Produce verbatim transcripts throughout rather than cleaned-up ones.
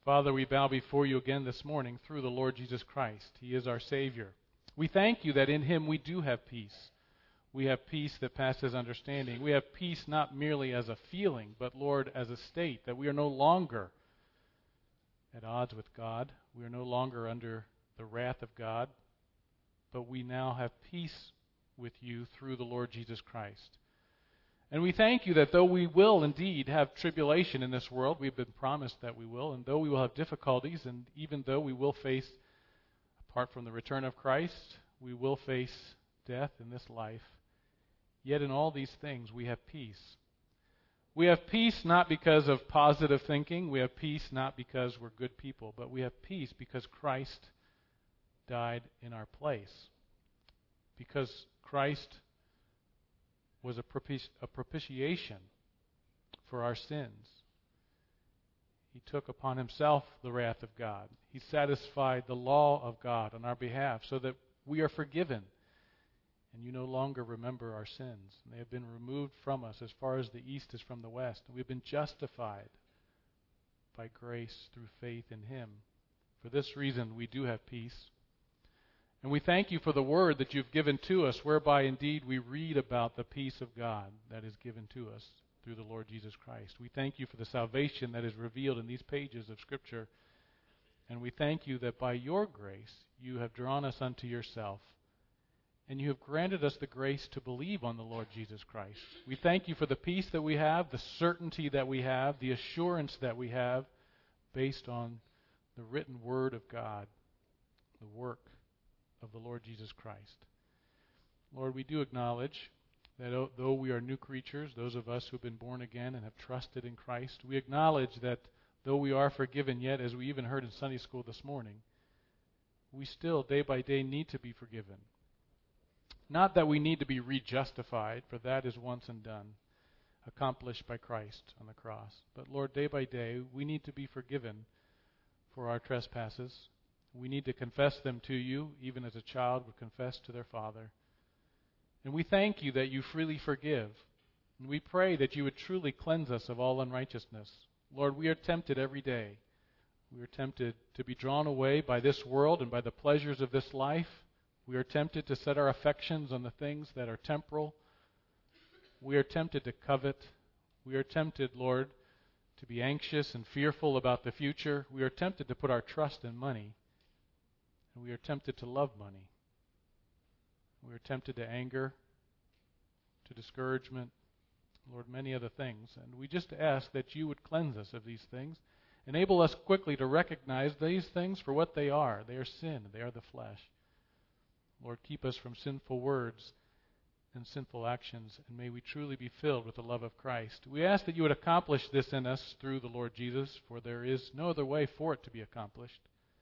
Father, we bow before you again this morning through the Lord Jesus Christ. He is our Savior. We thank you that in him we do have peace. We have peace that passes understanding. We have peace not merely as a feeling, but, Lord, as a state, that we are no longer at odds with God. We are no longer under the wrath of God, but we now have peace with you through the Lord Jesus Christ. And we thank you that though we will indeed have tribulation in this world, we've been promised that we will, and though we will have difficulties, and even though we will face, apart from the return of Christ, we will face death in this life, yet in all these things we have peace. We have peace not because of positive thinking, we have peace not because we're good people, but we have peace because Christ died in our place. Because Christ was a, propici- a propitiation for our sins. He took upon himself the wrath of God. He satisfied the law of God on our behalf so that we are forgiven. And you no longer remember our sins. They have been removed from us as far as the east is from the west. And we've been justified by grace through faith in him. For this reason, we do have peace. And we thank you for the word that you've given to us, whereby indeed we read about the peace of God that is given to us through the Lord Jesus Christ. We thank you for the salvation that is revealed in these pages of Scripture. And we thank you that by your grace you have drawn us unto yourself, and you have granted us the grace to believe on the Lord Jesus Christ. We thank you for the peace that we have, the certainty that we have, the assurance that we have based on the written word of God, the work of the Lord Jesus Christ. Lord, we do acknowledge that though we are new creatures, those of us who have been born again and have trusted in Christ, we acknowledge that though we are forgiven yet, as we even heard in Sunday school this morning, we still day by day need to be forgiven. Not that we need to be rejustified, for that is once and done, accomplished by Christ on the cross. But Lord, day by day, we need to be forgiven for our trespasses. We need to confess them to you, even as a child would confess to their father. And we thank you that you freely forgive. And we pray that you would truly cleanse us of all unrighteousness. Lord, we are tempted every day. We are tempted to be drawn away by this world and by the pleasures of this life. We are tempted to set our affections on the things that are temporal. We are tempted to covet. We are tempted, Lord, to be anxious and fearful about the future. We are tempted to put our trust in money. And we are tempted to love money. We are tempted to anger, to discouragement, Lord, many other things. And we just ask that you would cleanse us of these things. Enable us quickly to recognize these things for what they are. They are sin. They are the flesh. Lord, keep us from sinful words and sinful actions, and may we truly be filled with the love of Christ. We ask that you would accomplish this in us through the Lord Jesus, for there is no other way for it to be accomplished.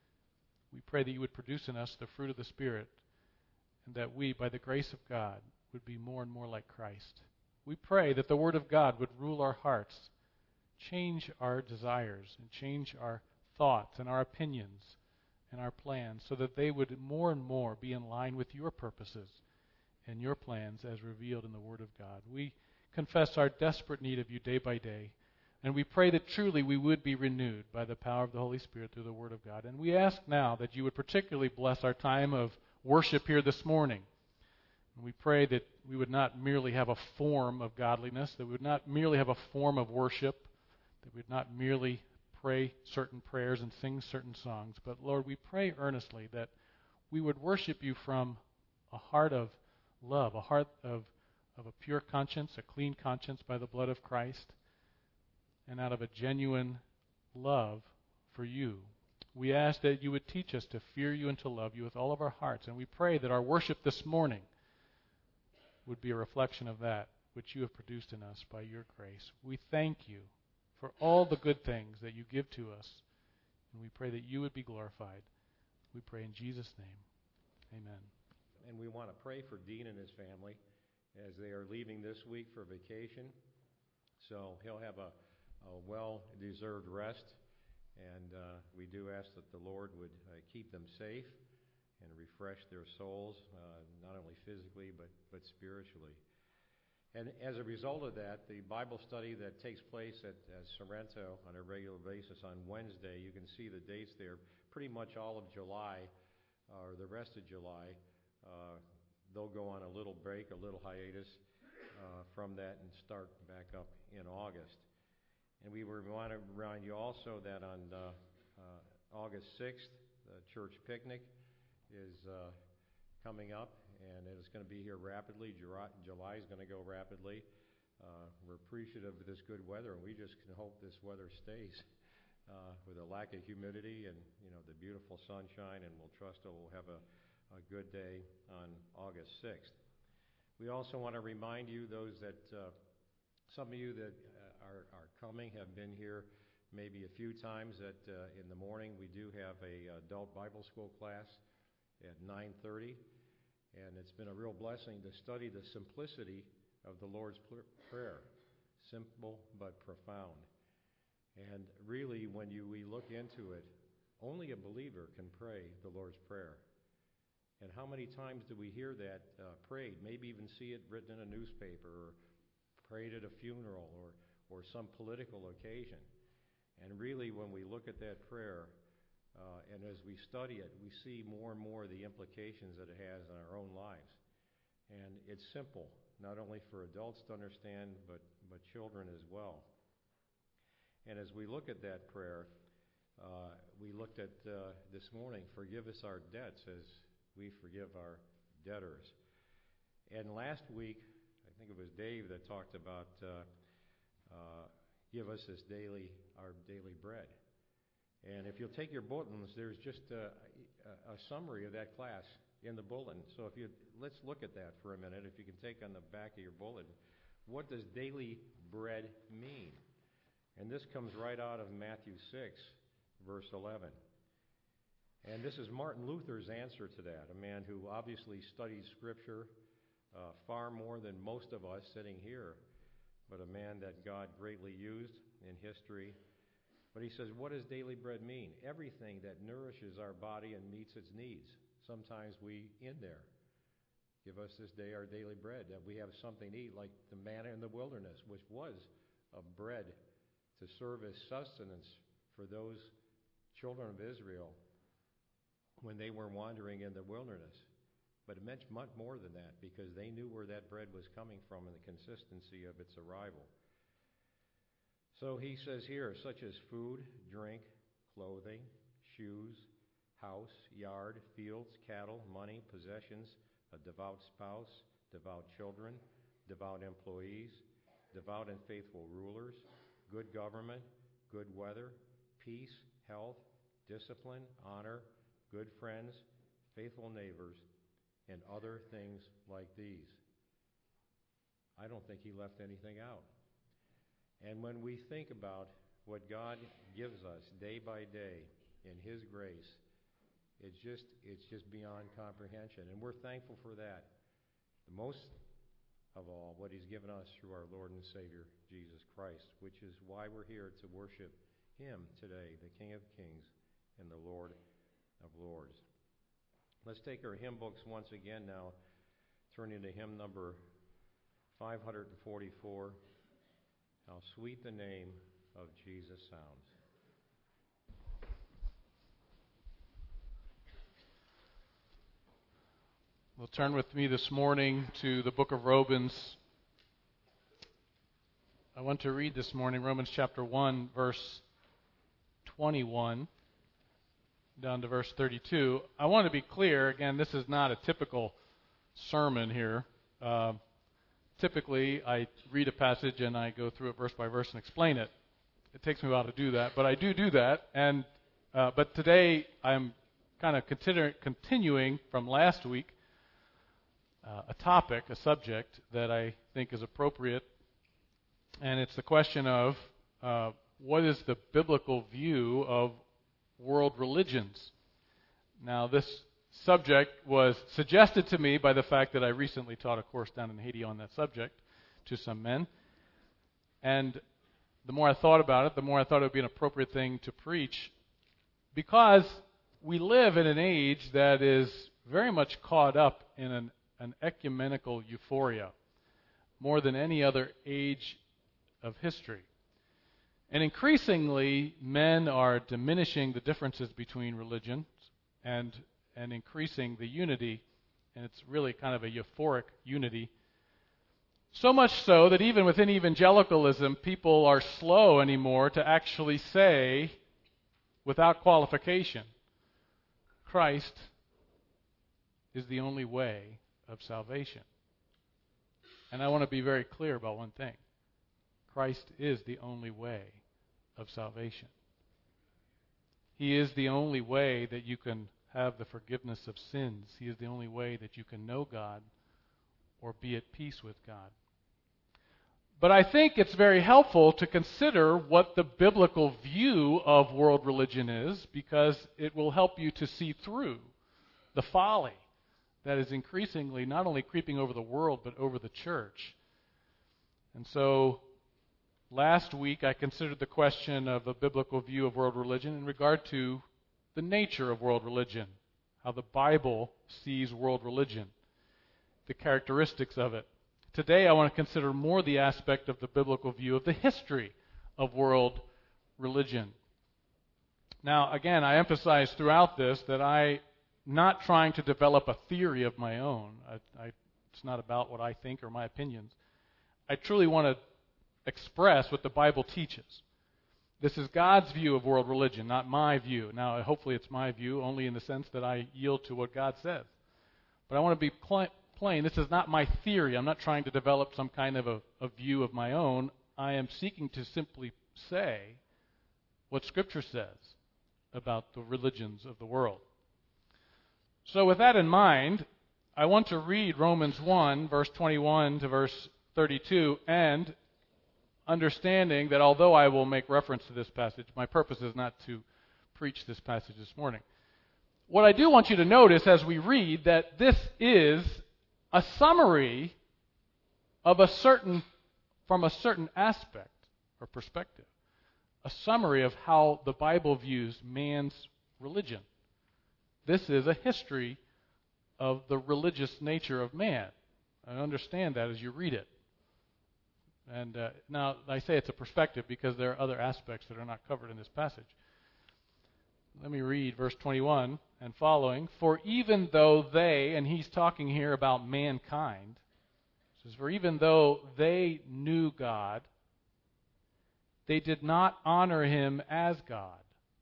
We pray that you would produce in us the fruit of the Spirit, and that we, by the grace of God, would be more and more like Christ. We pray that the Word of God would rule our hearts, change our desires, and change our thoughts and our opinions and our plans, so that they would more and more be in line with your purposes and your plans as revealed in the Word of God. We confess our desperate need of you day by day, and we pray that truly we would be renewed by the power of the Holy Spirit through the Word of God. And we ask now that you would particularly bless our time of worship here this morning. And we pray that we would not merely have a form of godliness, that we would not merely have a form of worship, that we would not merely pray certain prayers and sing certain songs, but Lord, we pray earnestly that we would worship you from a heart of love, a heart of, of a pure conscience, a clean conscience by the blood of Christ, and out of a genuine love for you. We ask that you would teach us to fear you and to love you with all of our hearts, and we pray that our worship this morning would be a reflection of that which you have produced in us by your grace. We thank you for all the good things that you give to us, and we pray that you would be glorified. We pray in Jesus' name. Amen. And we want to pray for Dean and his family as they are leaving this week for vacation. So he'll have a, a well-deserved rest, and uh, we do ask that the Lord would uh, keep them safe and refresh their souls, uh, not only physically but, but spiritually. And as a result of that, the Bible study that takes place at, at Sorrento on a regular basis on Wednesday, you can see the dates there, pretty much all of July, uh, or the rest of July. Uh, they'll go on a little break, a little hiatus uh, from that and start back up in August. And we want to remind you also that on uh, uh, August sixth, the church picnic is uh, coming up, and it's going to be here rapidly. July is going to go rapidly. Uh, we're appreciative of this good weather, and we just can hope this weather stays uh, with a lack of humidity and, you know, the beautiful sunshine, and we'll trust that we'll have a, a good day on August sixth. We also want to remind you, those that, uh, some of you that uh, are, are coming have been here maybe a few times, that uh, in the morning we do have a adult Bible school class at nine thirty. And it's been a real blessing to study the simplicity of the Lord's Prayer. Simple but profound. And really, when you we look into it, only a believer can pray the Lord's Prayer. And how many times do we hear that uh, prayed, maybe even see it written in a newspaper, or prayed at a funeral, or, or some political occasion. And really, when we look at that prayer, Uh, and as we study it, we see more and more the implications that it has in our own lives. And it's simple, not only for adults to understand, but, but children as well. And as we look at that prayer, uh, we looked at uh, this morning, forgive us our debts as we forgive our debtors. And last week, I think it was Dave that talked about uh, uh, give us this daily, our daily bread. And if you'll take your bulletins, there's just a, a, a summary of that class in the bulletin. So if you let's look at that for a minute. If you can take on the back of your bulletin, what does daily bread mean? And this comes right out of Matthew six, verse eleven. And this is Martin Luther's answer to that, a man who obviously studied Scripture uh, far more than most of us sitting here, but a man that God greatly used in history. But he says, what does daily bread mean? Everything that nourishes our body and meets its needs. Sometimes we in there. Give us this day our daily bread, that we have something to eat, like the manna in the wilderness, which was a bread to serve as sustenance for those children of Israel when they were wandering in the wilderness. But it meant much more than that, because they knew where that bread was coming from and the consistency of its arrival. So he says here, such as food, drink, clothing, shoes, house, yard, fields, cattle, money, possessions, a devout spouse, devout children, devout employees, devout and faithful rulers, good government, good weather, peace, health, discipline, honor, good friends, faithful neighbors, and other things like these. I don't think he left anything out. And when we think about what God gives us day by day in His grace, it's just it's just beyond comprehension. And we're thankful for that. The most of all, what He's given us through our Lord and Savior, Jesus Christ, which is why we're here to worship Him today, the King of Kings and the Lord of Lords. Let's take our hymn books once again now, turning to hymn number five forty-four. How sweet the name of Jesus sounds. Well, turn with me this morning to the book of Romans. I want to read this morning Romans chapter one, verse twenty-one, down to verse thirty-two. I want to be clear, again, this is not a typical sermon here. Uh, Typically, I read a passage and I go through it verse by verse and explain it. It takes me a while to do that, but I do do that. And uh, but today I'm kind of consider, continuing from last week uh, a topic, a subject that I think is appropriate, and it's the question of uh, what is the biblical view of world religions? Now, this subject was suggested to me by the fact that I recently taught a course down in Haiti on that subject to some men. And the more I thought about it, the more I thought it would be an appropriate thing to preach, because we live in an age that is very much caught up in an, an ecumenical euphoria. more than any other age of history. And increasingly, men are diminishing the differences between religions and, and increasing the unity, and it's really kind of a euphoric unity. So much so that even within evangelicalism, people are slow anymore to actually say, without qualification, Christ is the only way of salvation. And I want to be very clear about one thing. Christ is the only way of salvation. He is the only way that you can have the forgiveness of sins. He is the only way that you can know God or be at peace with God. But I think it's very helpful to consider what the biblical view of world religion is, because it will help you to see through the folly that is increasingly not only creeping over the world, but over the church. And so, last week I considered the question of a biblical view of world religion in regard to the nature of world religion, how the Bible sees world religion, the characteristics of it. Today I want to consider more the aspect of the biblical view of the history of world religion. Now, again, I emphasize throughout this that I'm not trying to develop a theory of my own. I, I, it's not about what I think or my opinions. I truly want to express what the Bible teaches. This is God's view of world religion, not my view. Now, hopefully it's my view only in the sense that I yield to what God says. But I want to be pl- plain. This is not my theory. I'm not trying to develop some kind of a, a view of my own. I am seeking to simply say what Scripture says about the religions of the world. So with that in mind, I want to read Romans one, verse twenty-one to verse thirty-two, and understanding that although I will make reference to this passage, my purpose is not to preach this passage this morning. What I do want you to notice as we read that this is a summary of a certain, from a certain aspect or perspective, a summary of how the Bible views man's religion. This is a history of the religious nature of man. I understand that as you read it. And uh, now I say it's a perspective because there are other aspects that are not covered in this passage. Let me read verse twenty-one and following. For even though they, and he's talking here about mankind, says, for even though they knew God, they did not honor him as God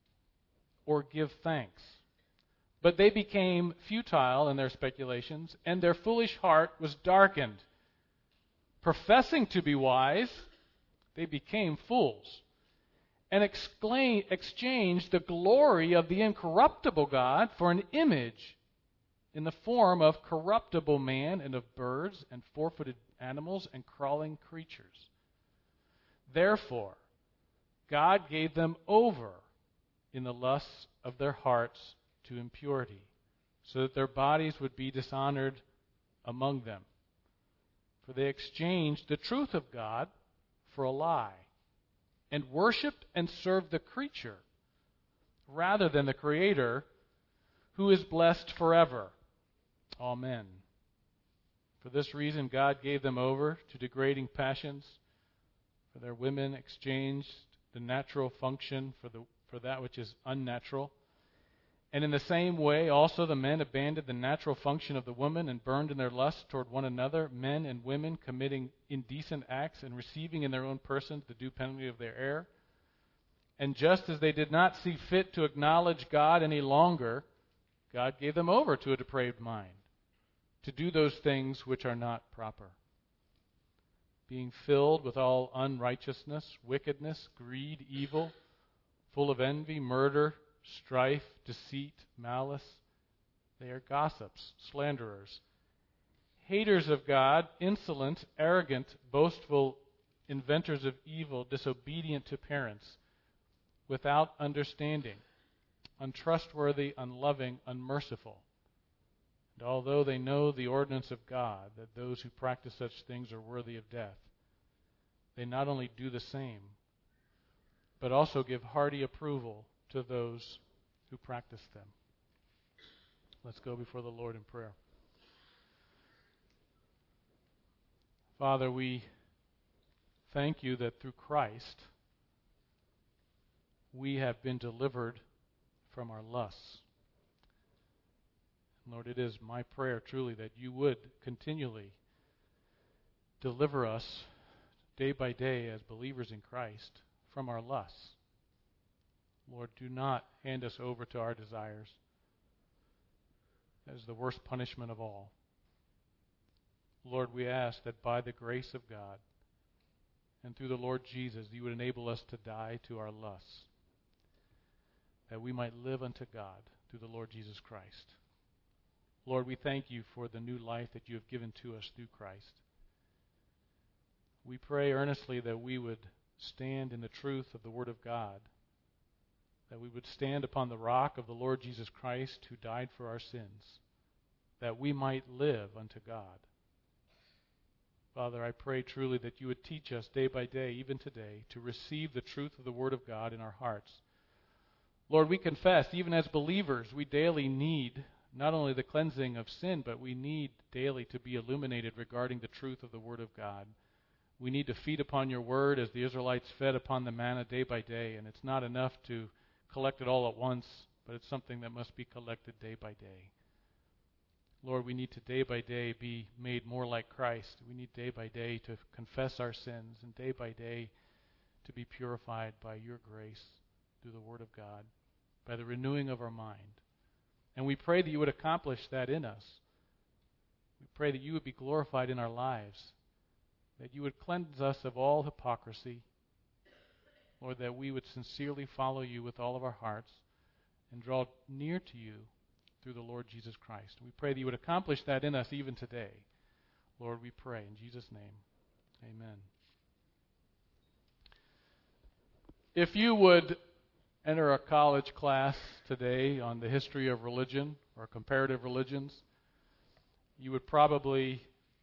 or give thanks. But they became futile in their speculations, and their foolish heart was darkened. Professing to be wise, they became fools, and exclaim, exchanged the glory of the incorruptible God for an image in the form of corruptible man and of birds and four-footed animals and crawling creatures. Therefore, God gave them over in the lusts of their hearts to impurity, so that their bodies would be dishonored among them. For they exchanged the truth of God for a lie, and worshipped and served the creature rather than the Creator, who is blessed forever. Amen. For this reason God gave them over to degrading passions, for their women exchanged the natural function for the for that which is unnatural. And in the same way, also the men abandoned the natural function of the woman and burned in their lust toward one another, men and women committing indecent acts and receiving in their own persons the due penalty of their error. And just as they did not see fit to acknowledge God any longer, God gave them over to a depraved mind, to do those things which are not proper, being filled with all unrighteousness, wickedness, greed, evil, full of envy, murder, strife, deceit, malice. They are gossips, slanderers, haters of God, insolent, arrogant, boastful, inventors of evil, disobedient to parents, without understanding, untrustworthy, unloving, unmerciful. And although they know the ordinance of God, that those who practice such things are worthy of death, they not only do the same, but also give hearty approval to those who practice them. Let's go before the Lord in prayer. Father, we thank you that through Christ we have been delivered from our lusts. Lord, it is my prayer truly that you would continually deliver us day by day as believers in Christ from our lusts. Lord, do not hand us over to our desires. That is the worst punishment of all. Lord, we ask that by the grace of God and through the Lord Jesus, you would enable us to die to our lusts, that we might live unto God through the Lord Jesus Christ. Lord, we thank you for the new life that you have given to us through Christ. We pray earnestly that we would stand in the truth of the Word of God, that we would stand upon the rock of the Lord Jesus Christ who died for our sins, that we might live unto God. Father, I pray truly that you would teach us day by day, even today, to receive the truth of the Word of God in our hearts. Lord, we confess, even as believers, we daily need not only the cleansing of sin, but we need daily to be illuminated regarding the truth of the Word of God. We need to feed upon your Word as the Israelites fed upon the manna day by day, and it's not enough to collect it all at once, but it's something that must be collected day by day. Lord, we need to day by day be made more like Christ. We need day by day to confess our sins and day by day to be purified by your grace through the Word of God, by the renewing of our mind. And we pray that you would accomplish that in us. We pray that you would be glorified in our lives, that you would cleanse us of all hypocrisy, Lord, that we would sincerely follow you with all of our hearts and draw near to you through the Lord Jesus Christ. We pray that you would accomplish that in us even today. Lord, we pray in Jesus' name. Amen. If you would enter a college class today on the history of religion or comparative religions, you would probably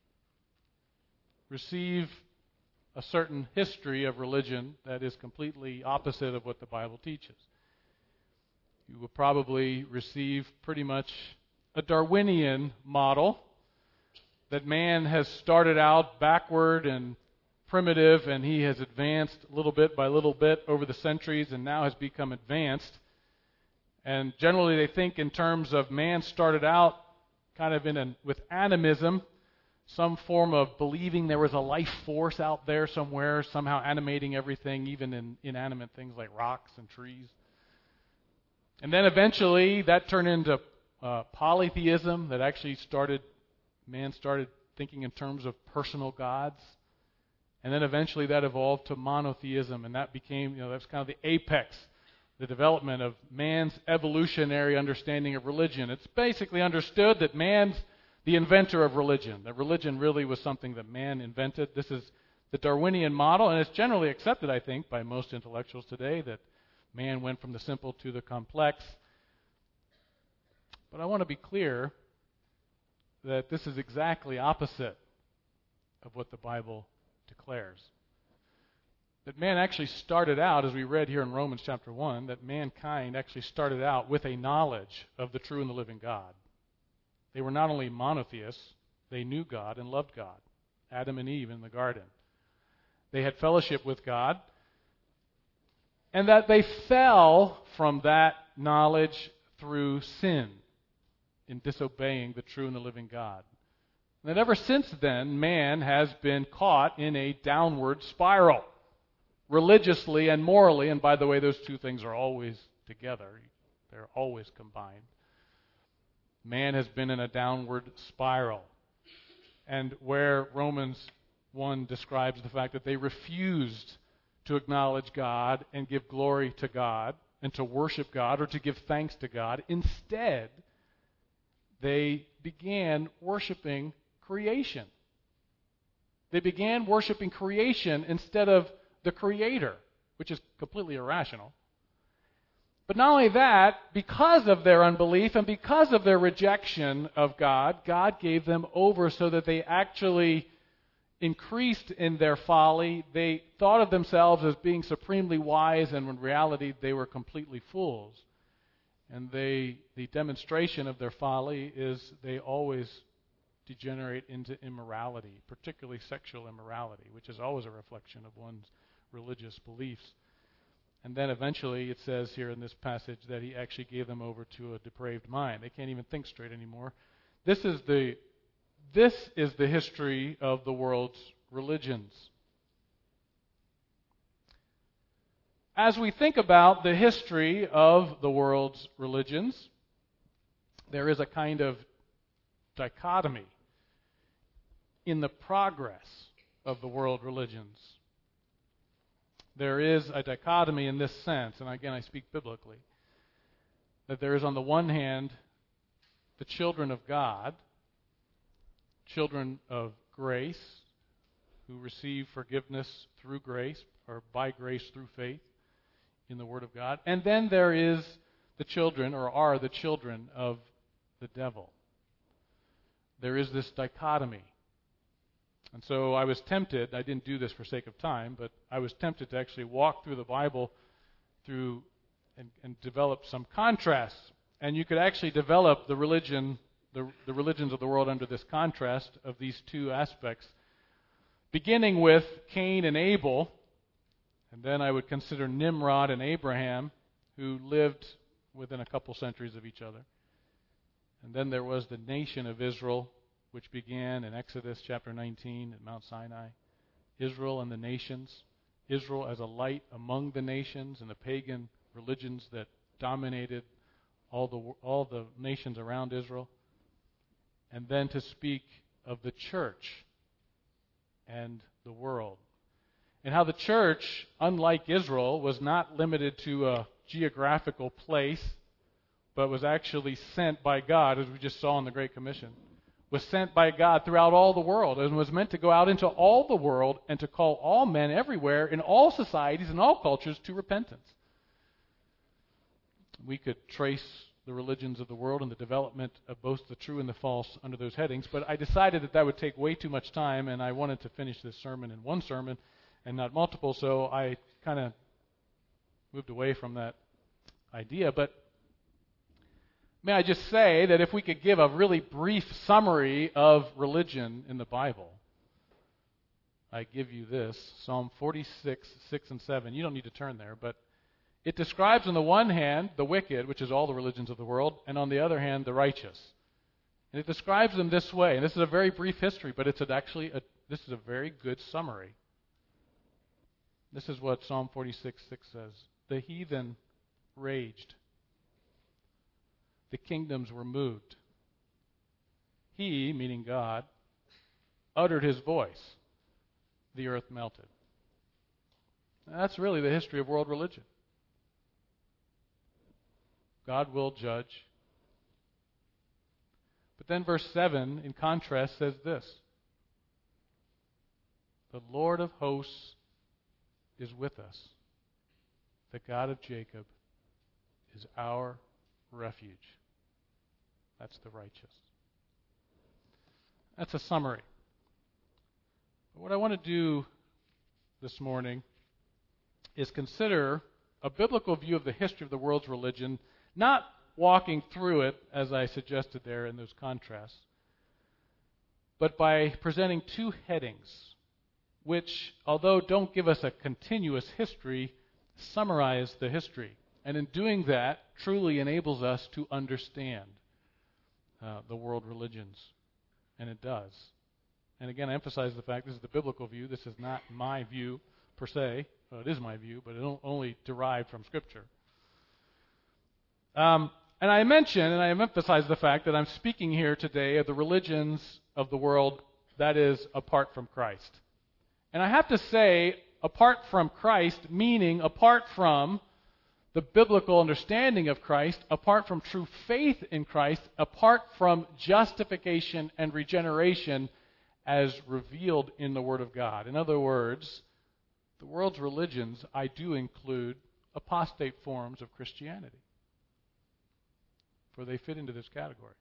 receive a certain history of religion that is completely opposite of what the Bible teaches. You will probably receive pretty much a Darwinian model that man has started out backward and primitive, and he has advanced little bit by little bit over the centuries and now has become advanced. And generally they think in terms of man started out kind of in an, with animism, some form of believing there was a life force out there somewhere, somehow animating everything, even in inanimate things like rocks and trees. And then eventually that turned into uh, polytheism, that actually started, man started thinking in terms of personal gods. And then eventually that evolved to monotheism, and that became, you know, that's kind of the apex, the development of man's evolutionary understanding of religion. It's basically understood that man's the inventor of religion, that religion really was something that man invented. This is the Darwinian model, and it's generally accepted, I think, by most intellectuals today, that man went from the simple to the complex. But I want to be clear that this is exactly opposite of what the Bible declares. That man actually started out, as we read here in Romans chapter one, that mankind actually started out with a knowledge of the true and the living God. They were not only monotheists, they knew God and loved God. Adam and Eve in the garden. They had fellowship with God, and that they fell from that knowledge through sin in disobeying the true and the living God. And that ever since then, man has been caught in a downward spiral, religiously and morally. And by the way, those two things are always together. They're always combined. Man has been in a downward spiral. And where Romans one describes the fact that they refused to acknowledge God and give glory to God and to worship God or to give thanks to God, instead, they began worshiping creation. They began worshiping creation instead of the Creator, which is completely irrational. But not only that, because of their unbelief and because of their rejection of God, God gave them over so that they actually increased in their folly. They thought of themselves as being supremely wise, and in reality they were completely fools. And they, the demonstration of their folly is they always degenerate into immorality, particularly sexual immorality, which is always a reflection of one's religious beliefs. And then eventually it says here in this passage that he actually gave them over to a depraved mind. They can't even think straight anymore. This is the this is the history of the world's religions. As we think about the history of the world's religions, there is a kind of dichotomy in the progress of the world religions. There is a dichotomy in this sense, and again I speak biblically, that there is on the one hand the children of God, children of grace, who receive forgiveness through grace, or by grace through faith in the Word of God. And then there is the children, or are the children of the devil. There is this dichotomy. And so I was tempted, I didn't do this for sake of time, but I was tempted to actually walk through the Bible through and, and develop some contrasts. And you could actually develop the religion, the, the religions of the world under this contrast of these two aspects, beginning with Cain and Abel, and then I would consider Nimrod and Abraham, who lived within a couple centuries of each other. And then there was the nation of Israel, which began in Exodus chapter nineteen at Mount Sinai. Israel and the nations. Israel as a light among the nations and the pagan religions that dominated all the all the nations around Israel. And then to speak of the church and the world. And how the church, unlike Israel, was not limited to a geographical place, but was actually sent by God, as we just saw in the Great Commission, was sent by God throughout all the world, and was meant to go out into all the world and to call all men everywhere, in all societies and all cultures, to repentance. We could trace the religions of the world and the development of both the true and the false under those headings, but I decided that that would take way too much time, and I wanted to finish this sermon in one sermon and not multiple, so I kind of moved away from that idea. But may I just say that if we could give a really brief summary of religion in the Bible, I give you this, Psalm forty-six, six and seven. You don't need to turn there, but it describes on the one hand the wicked, which is all the religions of the world, and on the other hand the righteous. And it describes them this way, and this is a very brief history, but it's actually a, this is a very good summary. This is what Psalm forty-six, six says. The heathen raged. The kingdoms were moved. He, meaning God, uttered his voice. The earth melted. Now, that's really the history of world religion. God will judge. But then verse seven, in contrast, says this. The Lord of hosts is with us. The God of Jacob is our refuge. That's the righteous. That's a summary. But what I want to do this morning is consider a biblical view of the history of the world's religion, not walking through it as I suggested there in those contrasts, but by presenting two headings, which, although don't give us a continuous history, summarize the history. And in doing that, truly enables us to understand uh, the world religions. And it does. And again, I emphasize the fact this is the biblical view. This is not my view per se. Well, it is my view, but it only derived from Scripture. Um, and I mention, and I emphasize the fact that I'm speaking here today of the religions of the world, that is, apart from Christ. And I have to say, apart from Christ, meaning apart from the biblical understanding of Christ, apart from true faith in Christ, apart from justification and regeneration as revealed in the Word of God. In other words, the world's religions, I do include apostate forms of Christianity, for they fit into this category.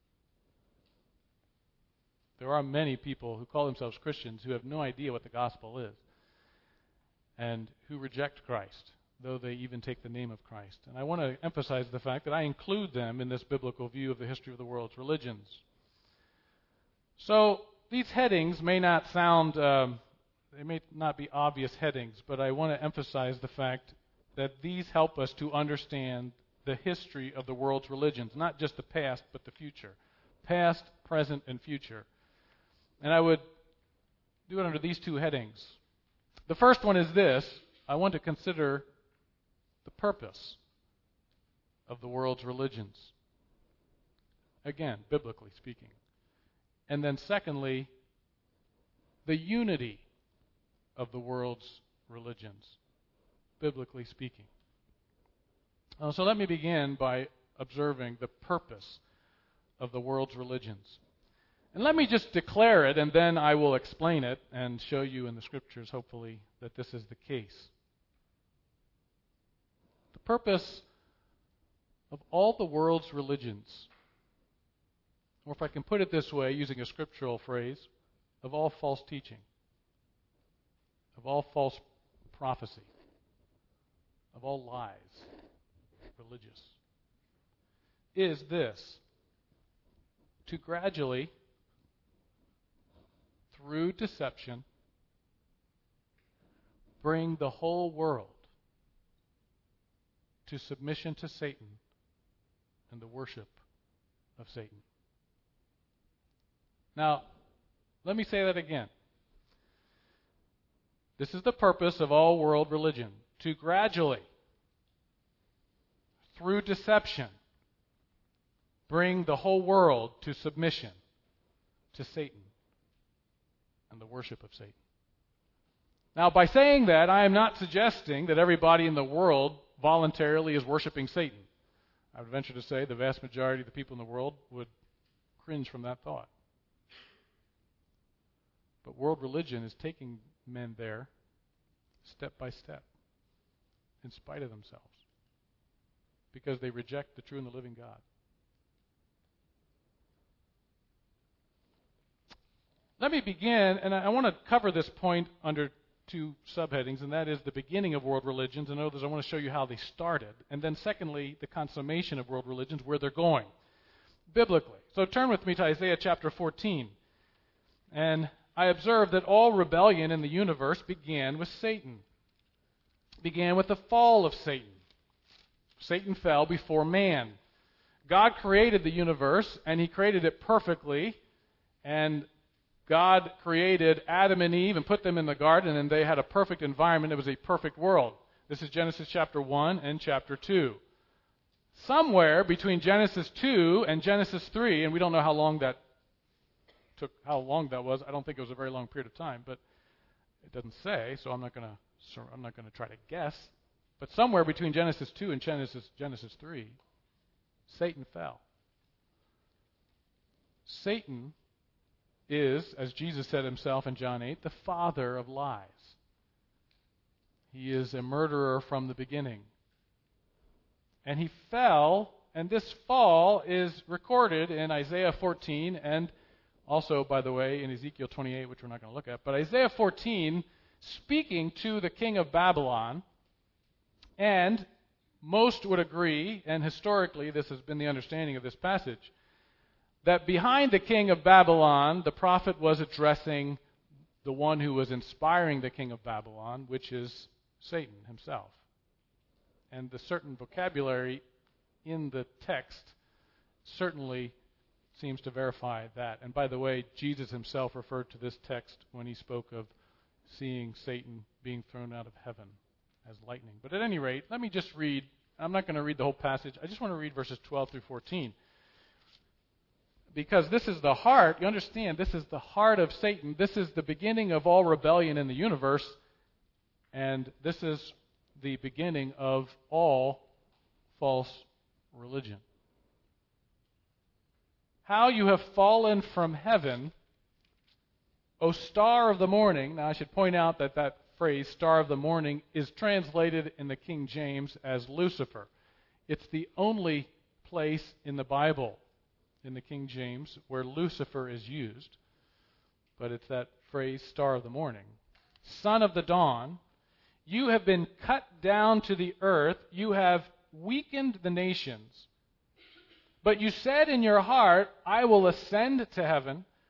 There are many people who call themselves Christians who have no idea what the gospel is and who reject Christ, though they even take the name of Christ. And I want to emphasize the fact that I include them in this biblical view of the history of the world's religions. So these headings may not sound, um, they may not be obvious headings, but I want to emphasize the fact that these help us to understand the history of the world's religions, not just the past, but the future. Past, present, and future. And I would do it under these two headings. The first one is this: I want to consider the purpose of the world's religions. Again, biblically speaking. And then secondly, the unity of the world's religions, biblically speaking. Uh, so let me begin by observing the purpose of the world's religions. And let me just declare it, and then I will explain it and show you in the Scriptures, hopefully, that this is the case. The purpose of all the world's religions, or if I can put it this way, using a scriptural phrase, of all false teaching, of all false prophecy, of all lies, religious, is this: to gradually, through deception, bring the whole world to submission to Satan and the worship of Satan. Now, let me say that again. This is the purpose of all world religion: to gradually, through deception, bring the whole world to submission to Satan and the worship of Satan. Now, by saying that, I am not suggesting that everybody in the world voluntarily is worshiping Satan. I would venture to say the vast majority of the people in the world would cringe from that thought. But world religion is taking men there step by step, in spite of themselves, because they reject the true and the living God. Let me begin, and I want to cover this point under two subheadings, and that is the beginning of world religions, and others I want to show you how they started, and then secondly, the consummation of world religions, where they're going, biblically. So turn with me to Isaiah chapter fourteen, and I observe that all rebellion in the universe began with Satan, began with the fall of Satan. Satan fell before man. God created the universe, and He created it perfectly, and God created Adam and Eve and put them in the garden, and they had a perfect environment. It was a perfect world. This is Genesis chapter one and chapter two. Somewhere between Genesis two and Genesis three, and we don't know how long that took, how long that was. I don't think it was a very long period of time, but it doesn't say, so I'm not going to I'm not going to try to guess. But somewhere between Genesis two and Genesis Genesis three, Satan fell. Satan is, as Jesus said himself in John eight, the father of lies. He is a murderer from the beginning. And he fell, and this fall is recorded in Isaiah fourteen, and also, by the way, in Ezekiel twenty-eight, which we're not going to look at. But Isaiah fourteen, speaking to the king of Babylon, and most would agree, and historically this has been the understanding of this passage, that behind the king of Babylon, the prophet was addressing the one who was inspiring the king of Babylon, which is Satan himself. And the certain vocabulary in the text certainly seems to verify that. And by the way, Jesus himself referred to this text when he spoke of seeing Satan being thrown out of heaven as lightning. But at any rate, let me just read. I'm not going to read the whole passage. I just want to read verses twelve through fourteen. Because this is the heart, you understand, this is the heart of Satan. This is the beginning of all rebellion in the universe. And this is the beginning of all false religion. How you have fallen from heaven, O star of the morning. Now I should point out that that phrase, star of the morning, is translated in the King James as Lucifer. It's the only place in the Bible, in the King James, where Lucifer is used. But it's that phrase, star of the morning. Son of the dawn, you have been cut down to the earth. You have weakened the nations. But you said in your heart, I will ascend to heaven.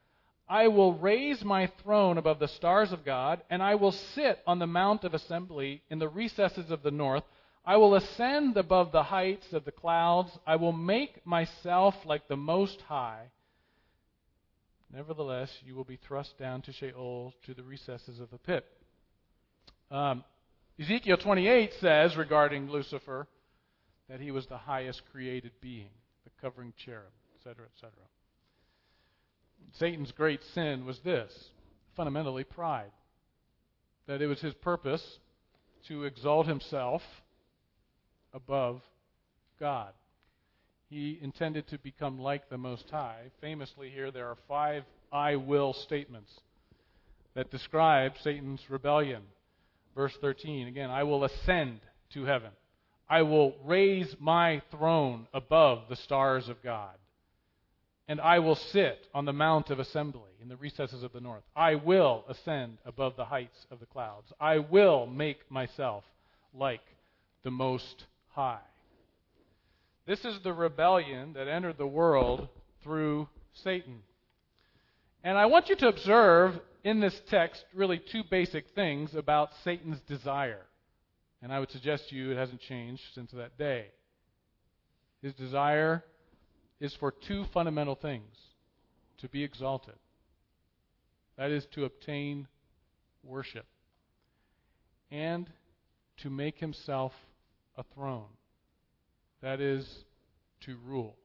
I will raise my throne above the stars of God, and I will sit on the mount of assembly in the recesses of the north. I will ascend above the heights of the clouds. I will make myself like the Most High. Nevertheless, you will be thrust down to Sheol, to the recesses of the pit. Um, Ezekiel twenty-eight says regarding Lucifer that he was the highest created being, the covering cherub, et cetera, et cetera. Satan's great sin was this, fundamentally pride. That it was his purpose to exalt himself above God. He intended to become like the Most High. Famously here, there are five I will statements that describe Satan's rebellion. Verse thirteen, again, I will ascend to heaven. I will raise my throne above the stars of God. And I will sit on the mount of assembly in the recesses of the north. I will ascend above the heights of the clouds. I will make myself like the Most High. This is the rebellion that entered the world through Satan. And I want you to observe in this text really two basic things about Satan's desire. And I would suggest to you it hasn't changed since that day. His desire is for two fundamental things: to be exalted, that is, to obtain worship, and to make himself a throne, that is, to rule.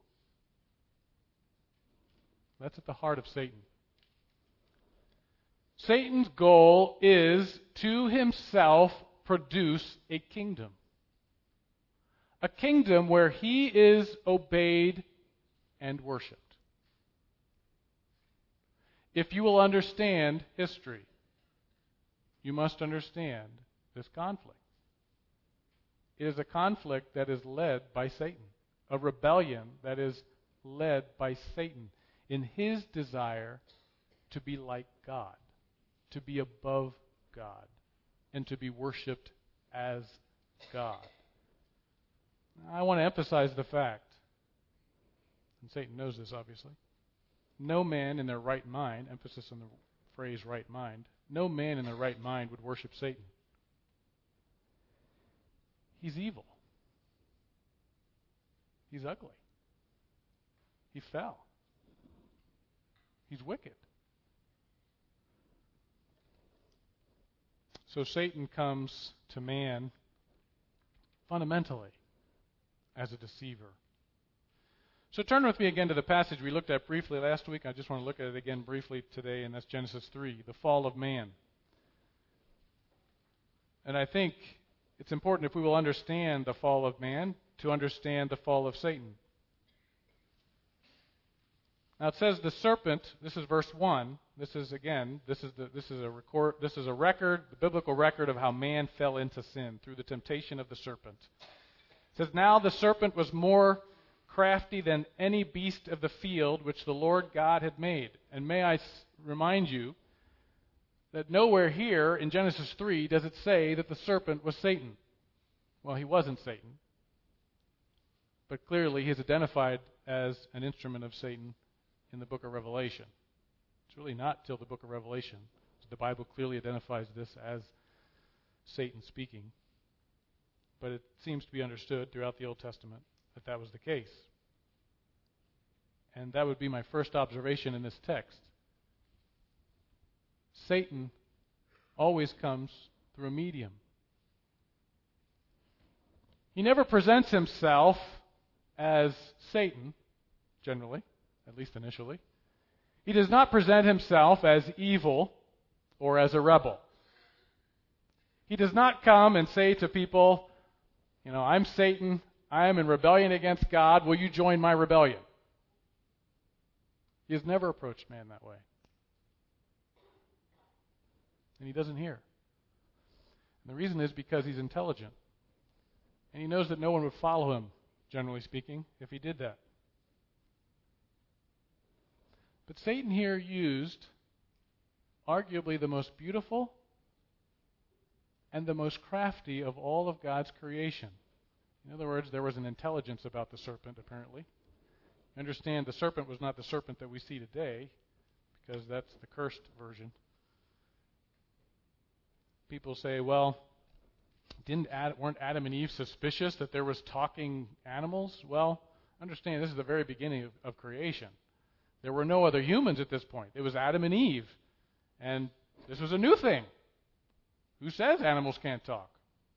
That's at the heart of Satan. Satan's goal is to himself produce a kingdom. A kingdom where he is obeyed and worshipped. If you will understand history, you must understand this conflict. It is a conflict that is led by Satan, a rebellion that is led by Satan in his desire to be like God, to be above God, and to be worshipped as God. I want to emphasize the fact, and Satan knows this obviously, no man in their right mind, emphasis on the phrase right mind, no man in their right mind would worship Satan. He's evil. He's ugly. He fell. He's wicked. So Satan comes to man fundamentally as a deceiver. So turn with me again to the passage we looked at briefly last week. I just want to look at it again briefly today, and that's Genesis three, the fall of man. And I think it's important, if we will understand the fall of man, to understand the fall of Satan. Now it says the serpent, this is verse one. This is again, this is the this is a record this is a record, the biblical record of how man fell into sin through the temptation of the serpent. It says, now the serpent was more crafty than any beast of the field which the Lord God had made. And may I s- remind you that nowhere here in Genesis three does it say that the serpent was Satan. Well, he wasn't Satan. But clearly he is identified as an instrument of Satan in the book of Revelation. It's really not till the book of Revelation. The Bible clearly identifies this as Satan speaking. But it seems to be understood throughout the Old Testament that that was the case. And that would be my first observation in this text. Satan always comes through a medium. He never presents himself as Satan, generally, at least initially. He does not present himself as evil or as a rebel. He does not come and say to people, you know, I'm Satan, I am in rebellion against God, will you join my rebellion? He has never approached man that way. And he doesn't hear. And the reason is because he's intelligent. And he knows that no one would follow him, generally speaking, if he did that. But Satan here used arguably the most beautiful and the most crafty of all of God's creation. In other words, there was an intelligence about the serpent, apparently. Understand, the serpent was not the serpent that we see today, because that's the cursed version. People say, well, didn't Ad, weren't Adam and Eve suspicious that there was talking animals? Well, understand this is the very beginning of, of creation. There were no other humans at this point. It was Adam and Eve. And this was a new thing. Who says animals can't talk?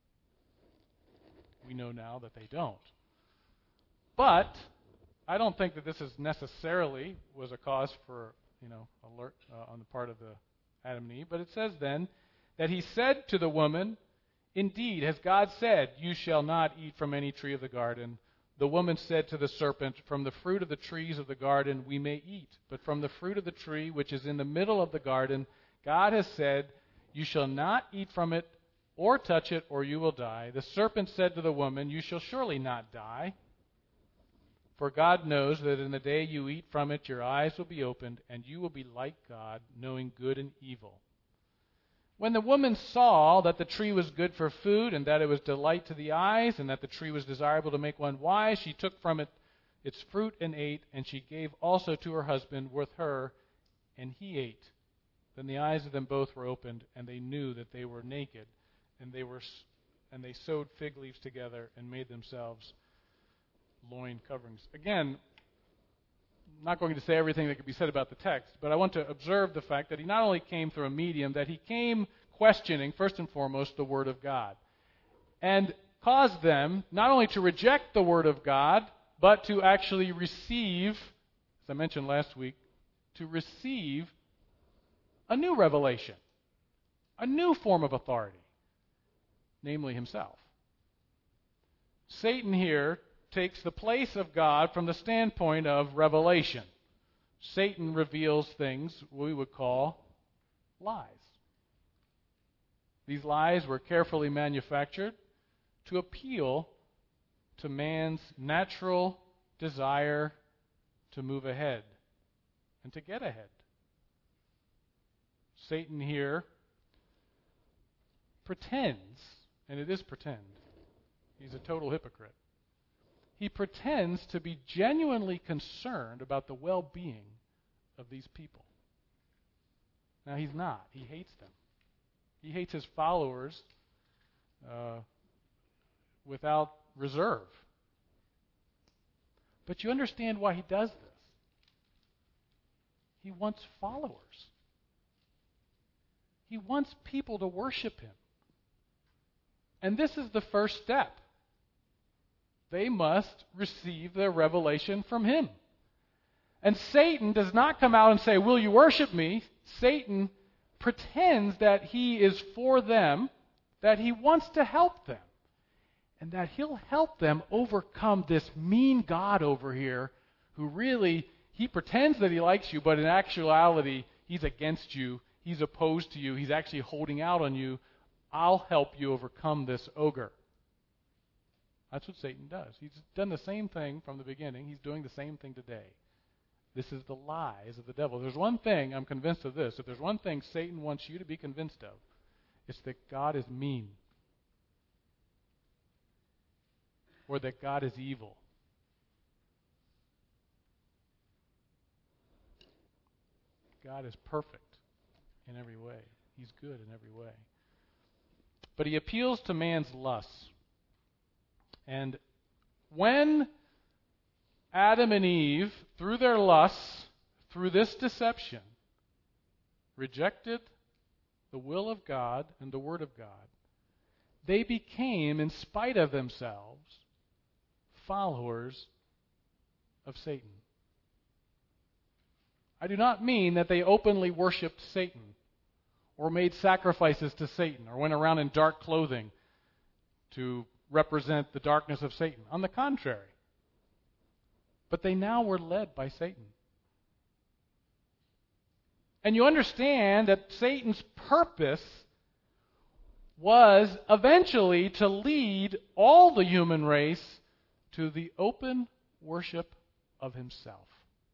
We know now that they don't. But I don't think that this is necessarily was a cause for, you know, alert uh, on the part of the Adam and Eve. But it says then that he said to the woman, "Indeed, has God said, you shall not eat from any tree of the garden?" The woman said to the serpent, "From the fruit of the trees of the garden we may eat, but from the fruit of the tree which is in the middle of the garden, God has said, you shall not eat from it or touch it, or you will die." The serpent said to the woman, "You shall surely not die. For God knows that in the day you eat from it, your eyes will be opened, and you will be like God, knowing good and evil." When the woman saw that the tree was good for food, and that it was delight to the eyes, and that the tree was desirable to make one wise, she took from it its fruit and ate, and she gave also to her husband with her, and he ate. Then the eyes of them both were opened, and they knew that they were naked, and they were and they sewed fig leaves together and made themselves loin coverings. Again, I'm not going to say everything that could be said about the text, but I want to observe the fact that he not only came through a medium, that he came questioning, first and foremost, the Word of God, and caused them not only to reject the Word of God, but to actually receive, as I mentioned last week, to receive a new revelation, a new form of authority, namely himself. Satan here takes the place of God from the standpoint of revelation. Satan reveals things we would call lies. These lies were carefully manufactured to appeal to man's natural desire to move ahead and to get ahead. Satan here pretends, and it is pretend, he's a total hypocrite. He pretends to be genuinely concerned about the well-being of these people. Now, he's not. He hates them. He hates his followers uh, without reserve. But you understand why he does this. He wants followers. He wants people to worship him. And this is the first step. They must receive their revelation from him. And Satan does not come out and say, "Will you worship me?" Satan pretends that he is for them, that he wants to help them, and that he'll help them overcome this mean God over here who really, he pretends that he likes you, but in actuality, he's against you, he's opposed to you, he's actually holding out on you. I'll help you overcome this ogre. That's what Satan does. He's done the same thing from the beginning. He's doing the same thing today. This is the lies of the devil. There's one thing, I'm convinced of this. If there's one thing Satan wants you to be convinced of, it's that God is mean. Or that God is evil. God is perfect in every way. He's good in every way. But he appeals to man's lusts. And when Adam and Eve, through their lusts, through this deception, rejected the will of God and the Word of God, they became, in spite of themselves, followers of Satan. I do not mean that they openly worshipped Satan or made sacrifices to Satan or went around in dark clothing to represent the darkness of Satan. On the contrary. But they now were led by Satan. And you understand that Satan's purpose was eventually to lead all the human race to the open worship of himself.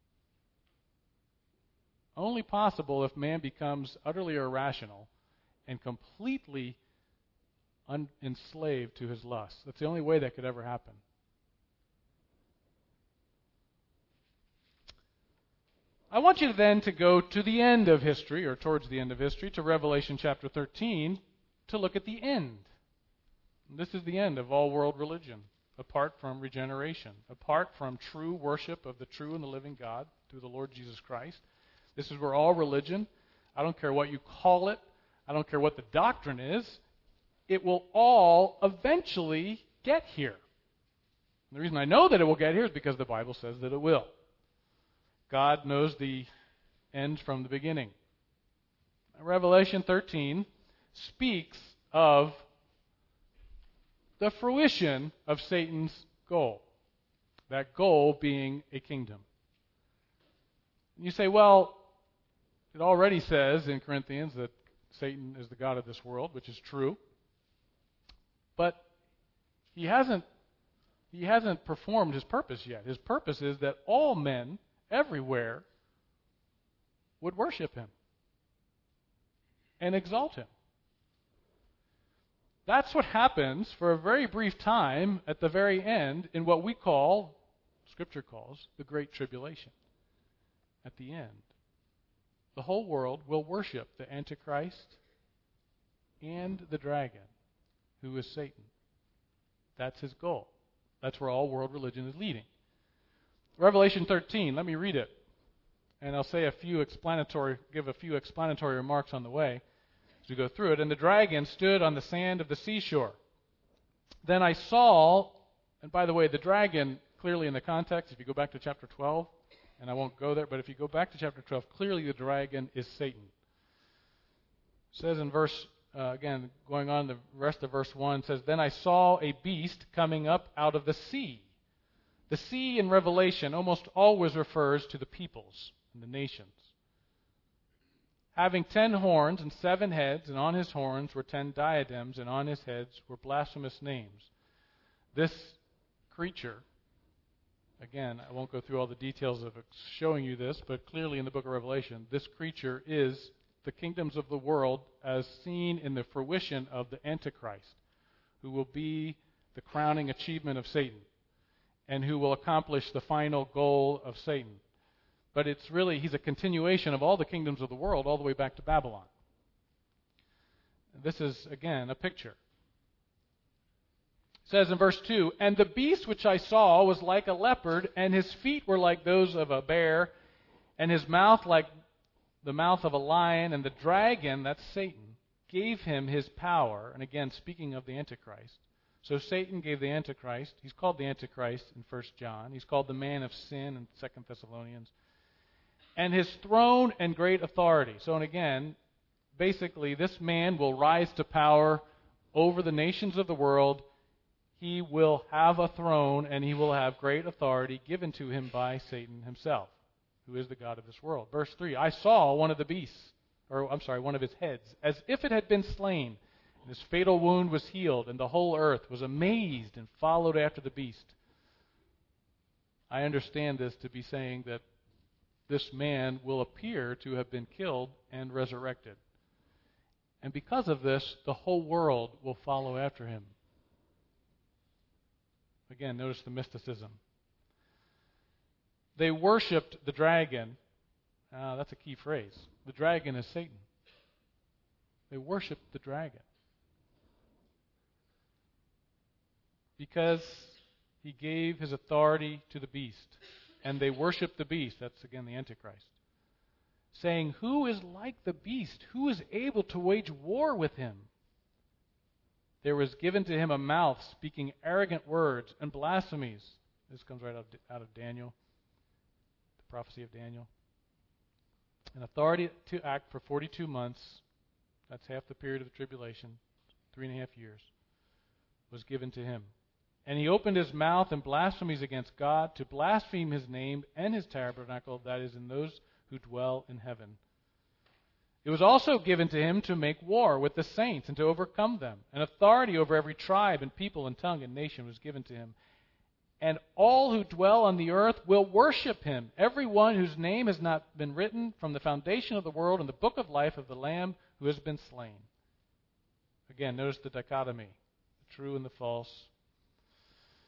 Only possible if man becomes utterly irrational and completely un- enslaved to his lusts. That's the only way that could ever happen. I want you then to go to the end of history, or towards the end of history, to Revelation chapter thirteen, to look at the end. This is the end of all world religion, apart from regeneration, apart from true worship of the true and the living God through the Lord Jesus Christ. This is where all religion, I don't care what you call it, I don't care what the doctrine is, it will all eventually get here. And the reason I know that it will get here is because the Bible says that it will. God knows the end from the beginning. Revelation thirteen speaks of the fruition of Satan's goal. That goal being a kingdom. You say, well, it already says in Corinthians that Satan is the god of this world, which is true. But he hasn't he hasn't performed his purpose yet. His purpose is that all men everywhere would worship him and exalt him. That's what happens for a very brief time at the very end in what we call, Scripture calls, the Great Tribulation. At the end, the whole world will worship the Antichrist and the dragon, who is Satan. That's his goal. That's where all world religion is leading. Revelation thirteen, let me read it. And I'll say a few explanatory, give a few explanatory remarks on the way as we go through it. And the dragon stood on the sand of the seashore. Then I saw, and by the way, the dragon, clearly in the context, if you go back to chapter twelve, and I won't go there, but if you go back to chapter twelve, clearly the dragon is Satan. It says in verse, uh, again, going on the rest of verse one, it says, Then I saw a beast coming up out of the sea. The sea in Revelation almost always refers to the peoples and the nations. Having ten horns and seven heads, and on his horns were ten diadems, and on his heads were blasphemous names. This creature, again, I won't go through all the details of showing you this, but clearly in the book of Revelation, this creature is the kingdoms of the world as seen in the fruition of the Antichrist, who will be the crowning achievement of Satan, and who will accomplish the final goal of Satan. But it's really, he's a continuation of all the kingdoms of the world all the way back to Babylon. This is, again, a picture. It says in verse two, And the beast which I saw was like a leopard, and his feet were like those of a bear, and his mouth like the mouth of a lion, and the dragon, that's Satan, gave him his power. And again, speaking of the Antichrist. So Satan gave the Antichrist, he's called the Antichrist in First John, he's called the man of sin in Second Thessalonians, and his throne and great authority. So, and again, basically this man will rise to power over the nations of the world. He will have a throne and he will have great authority given to him by Satan himself, who is the god of this world. Verse three, I saw one of the beasts, or I'm sorry, one of his heads, as if it had been slain. And his fatal wound was healed, and the whole earth was amazed and followed after the beast. I understand this to be saying that this man will appear to have been killed and resurrected. And because of this, the whole world will follow after him. Again, notice the mysticism. They worshipped the dragon. Uh, that's a key phrase. The dragon is Satan. They worshipped the dragon. Because he gave his authority to the beast. And they worship the beast. That's, again, the Antichrist. Saying, who is like the beast? Who is able to wage war with him? There was given to him a mouth speaking arrogant words and blasphemies. This comes right out of, out of Daniel, the prophecy of Daniel. An authority to act for forty-two months, that's half the period of the tribulation, three and a half years, was given to him. And he opened his mouth in blasphemies against God, to blaspheme his name and his tabernacle, that is, in those who dwell in heaven. It was also given to him to make war with the saints and to overcome them. And authority over every tribe and people and tongue and nation was given to him. And all who dwell on the earth will worship him, everyone whose name has not been written from the foundation of the world in the book of life of the Lamb who has been slain. Again, notice the dichotomy, the true and the false.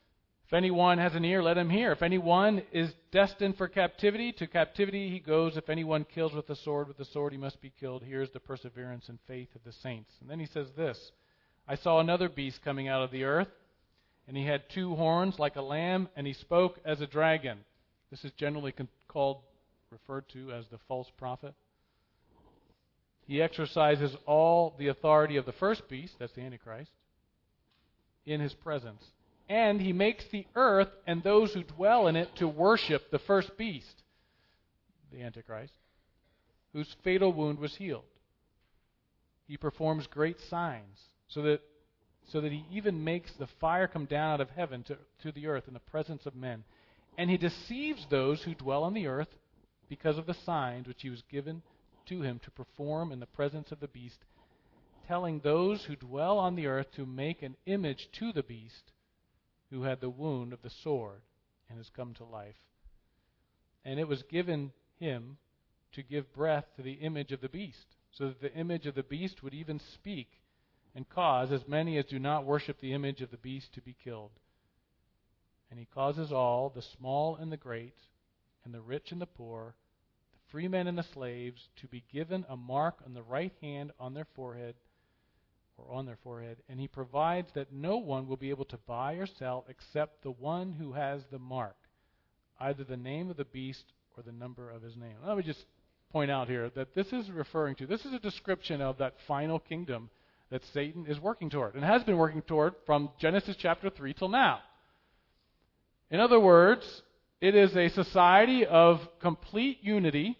If anyone has an ear, let him hear. If anyone is destined for captivity, to captivity he goes. If anyone kills with the sword, with the sword he must be killed. Here is the perseverance and faith of the saints. And then he says this, I saw another beast coming out of the earth, and he had two horns like a lamb, and he spoke as a dragon. This is generally called, referred to as the false prophet. He exercises all the authority of the first beast, that's the Antichrist, in his presence. And he makes the earth and those who dwell in it to worship the first beast, the Antichrist, whose fatal wound was healed. He performs great signs, so that so that he even makes the fire come down out of heaven to, to the earth in the presence of men. And he deceives those who dwell on the earth because of the signs which he was given to him to perform in the presence of the beast, telling those who dwell on the earth to make an image to the beast who had the wound of the sword and has come to life. And it was given him to give breath to the image of the beast, so that the image of the beast would even speak and cause as many as do not worship the image of the beast to be killed. And he causes all, the small and the great, and the rich and the poor, the free men and the slaves, to be given a mark on the right hand on their forehead, or on their forehead, and he provides that no one will be able to buy or sell except the one who has the mark, either the name of the beast or the number of his name. Let me just point out here that this is referring to, this is a description of that final kingdom that Satan is working toward, and has been working toward from Genesis chapter three till now. In other words, it is a society of complete unity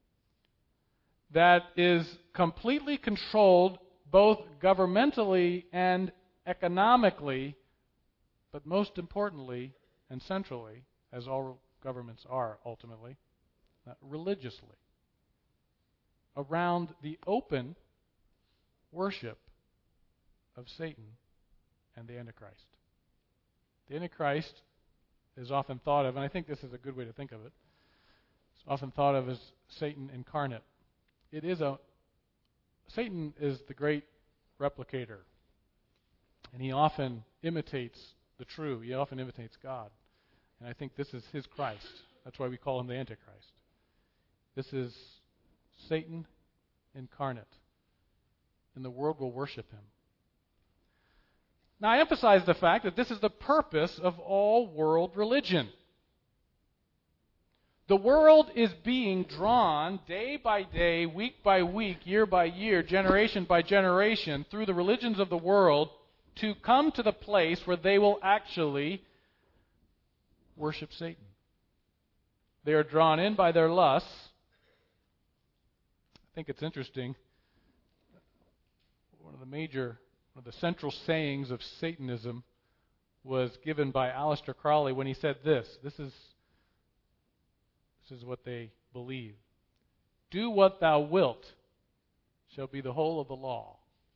that is completely controlled both governmentally and economically, but most importantly and centrally, as all governments are ultimately, uh, religiously, around the open worship of Satan and the Antichrist. The Antichrist is often thought of, and I think this is a good way to think of it, it's often thought of as Satan incarnate. It is a Satan is the great replicator, and he often imitates the true. He often imitates God. And I think this is his Christ. That's why we call him the Antichrist. This is Satan incarnate, and the world will worship him. Now, I emphasize the fact that this is the purpose of all world religion. The world is being drawn day by day, week by week, year by year, generation by generation, through the religions of the world to come to the place where they will actually worship Satan. They are drawn in by their lusts. I think it's interesting. One of the major, one of the central sayings of Satanism was given by Aleister Crowley when he said this. This is This is what they believe. Do what thou wilt shall be the whole of the law.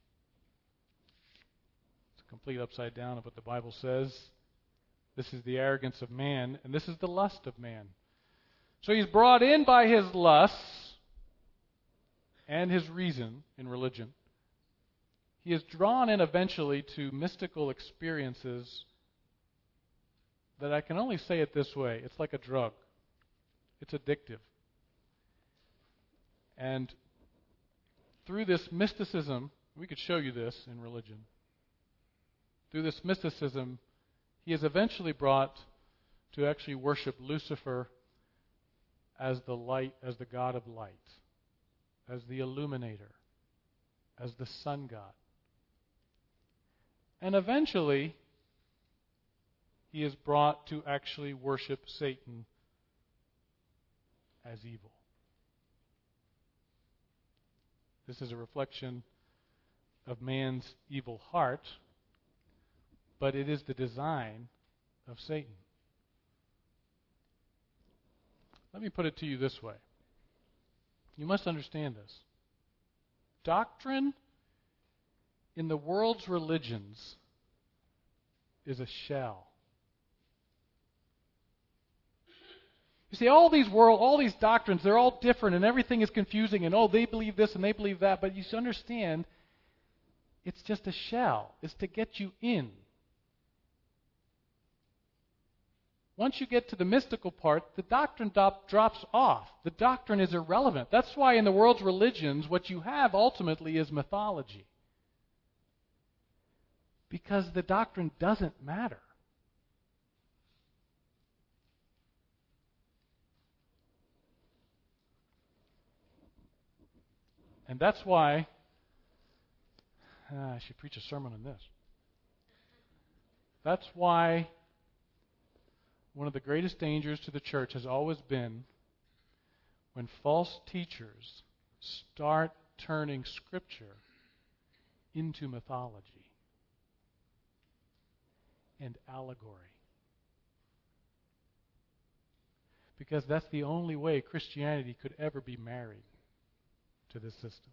It's a complete upside down of what the Bible says. This is the arrogance of man, and this is the lust of man. So he's brought in by his lusts and his reason in religion. He is drawn in eventually to mystical experiences that I can only say it this way. It's like a drug. It's addictive. And through this mysticism, we could show you this in religion. Through this mysticism, he is eventually brought to actually worship Lucifer as the light, as the god of light, as the illuminator, as the sun god. And eventually, he is brought to actually worship Satan as evil. This is a reflection of man's evil heart, but it is the design of Satan. Let me put it to you this way. You must understand this. Doctrine in the world's religions is a shell. You see, all these world, all these doctrines, they're all different, and everything is confusing, and oh, they believe this and they believe that, but you should understand, it's just a shell. It's to get you in. Once you get to the mystical part, the doctrine dop- drops off. The doctrine is irrelevant. That's why in the world's religions, what you have ultimately is mythology. Because the doctrine doesn't matter. And that's why uh, I should preach a sermon on this. That's why one of the greatest dangers to the church has always been when false teachers start turning Scripture into mythology and allegory. Because that's the only way Christianity could ever be married to this system.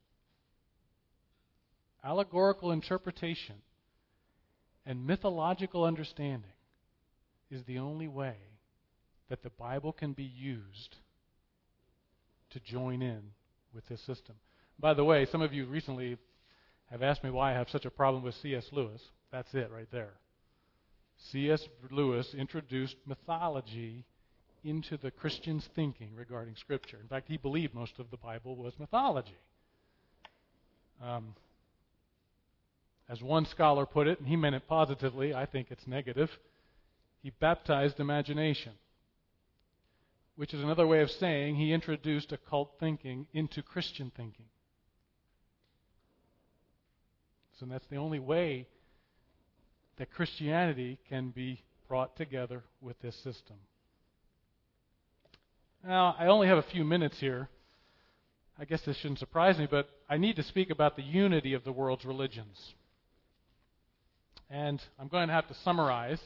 Allegorical interpretation and mythological understanding is the only way that the Bible can be used to join in with this system. By the way, some of you recently have asked me why I have such a problem with C S Lewis. That's it right there. C S Lewis introduced mythology into the Christian's thinking regarding Scripture. In fact, he believed most of the Bible was mythology. Um, as one scholar put it, and he meant it positively, I think it's negative, he baptized imagination, which is another way of saying he introduced occult thinking into Christian thinking. So that's the only way that Christianity can be brought together with this system. Now, I only have a few minutes here. I guess this shouldn't surprise me, but I need to speak about the unity of the world's religions. And I'm going to have to summarize.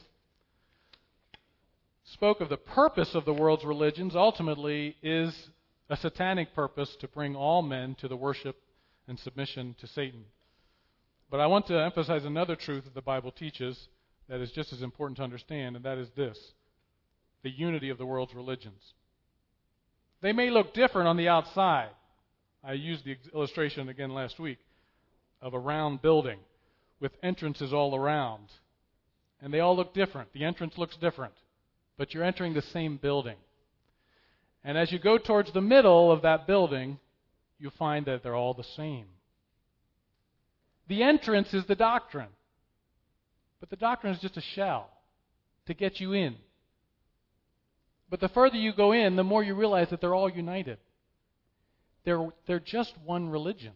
Spoke of the purpose of the world's religions ultimately is a satanic purpose to bring all men to the worship and submission to Satan. But I want to emphasize another truth that the Bible teaches that is just as important to understand, and that is this: the unity of the world's religions. They may look different on the outside. I used the illustration again last week of a round building with entrances all around. And they all look different. The entrance looks different. But you're entering the same building. And as you go towards the middle of that building, you find that they're all the same. The entrance is the doctrine. But the doctrine is just a shell to get you in. But the further you go in, the more you realize that they're all united. They're, they're just one religion.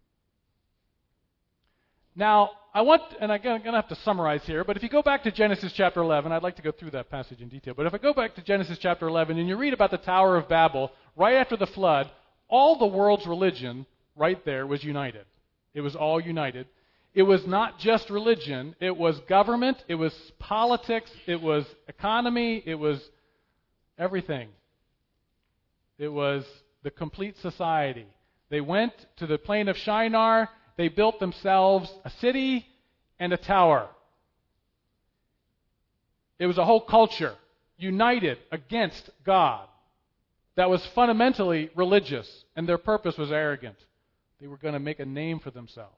Now, I want, and I'm going to have to summarize here, but if you go back to Genesis chapter eleven, I'd like to go through that passage in detail, but if I go back to Genesis chapter eleven and you read about the Tower of Babel, right after the flood, all the world's religion right there was united. It was all united. It was not just religion. It was government. It was politics. It was economy. It was everything. It was the complete society. They went to the plain of Shinar. They built themselves a city and a tower. It was a whole culture united against God that was fundamentally religious, and their purpose was arrogant. They were going to make a name for themselves.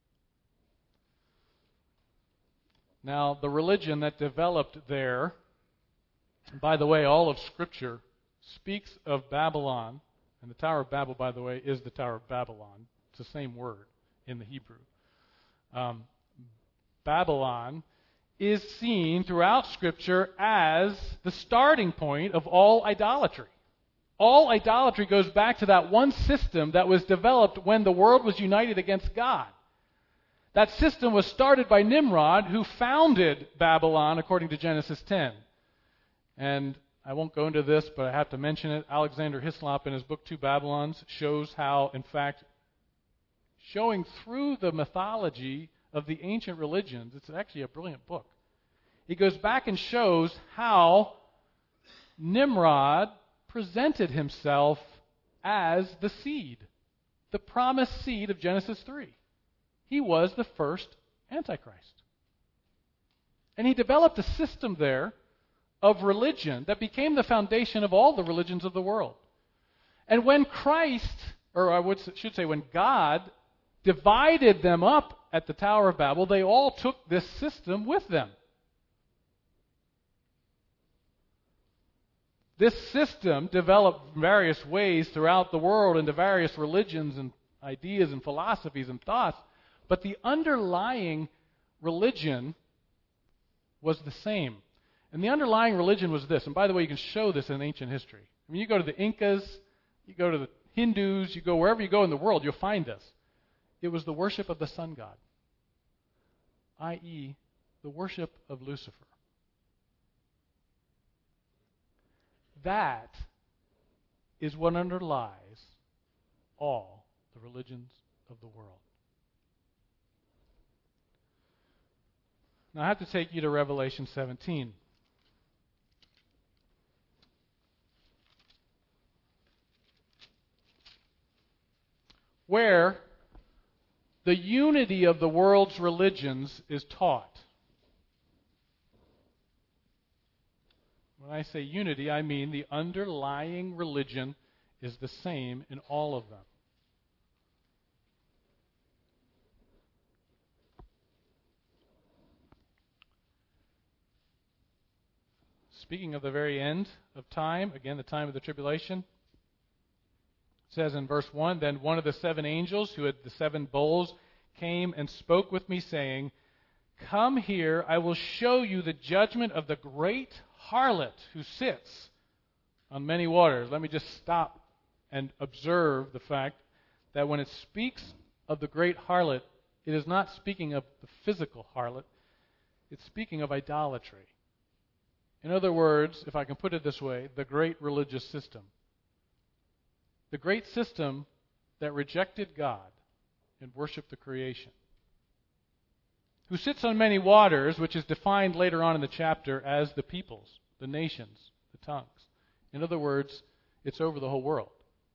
Now, the religion that developed there, by the way, all of Scripture speaks of Babylon, and the Tower of Babel, by the way, is the Tower of Babylon. It's the same word in the Hebrew. Um, Babylon is seen throughout Scripture as the starting point of all idolatry. All idolatry goes back to that one system that was developed when the world was united against God. That system was started by Nimrod, who founded Babylon, according to Genesis ten. And I won't go into this, but I have to mention it. Alexander Hislop, in his book Two Babylons, shows how, in fact, showing through the mythology of the ancient religions, it's actually a brilliant book. He goes back and shows how Nimrod presented himself as the seed, the promised seed of Genesis three. He was the first Antichrist. And he developed a system there of religion that became the foundation of all the religions of the world. And when Christ, or I would, should say when God divided them up at the Tower of Babel, they all took this system with them. This system developed various ways throughout the world into various religions and ideas and philosophies and thoughts, but the underlying religion was the same. And the underlying religion was this. And by the way, you can show this in ancient history. I mean, you go to the Incas, you go to the Hindus, you go wherever you go in the world, you'll find this. It was the worship of the sun god, that is, the worship of Lucifer. That is what underlies all the religions of the world. Now I have to take you to Revelation seventeen. Where the unity of the world's religions is taught. When I say unity, I mean the underlying religion is the same in all of them. Speaking of the very end of time, again, the time of the tribulation, it says in verse one, "Then one of the seven angels who had the seven bowls came and spoke with me, saying, 'Come here, I will show you the judgment of the great harlot who sits on many waters.'" Let me just stop and observe the fact that when it speaks of the great harlot, it is not speaking of the physical harlot. It's speaking of idolatry. In other words, if I can put it this way, the great religious system. The great system that rejected God and worshiped the creation. Who sits on many waters, which is defined later on in the chapter as the peoples, the nations, the tongues. In other words, it's over the whole world.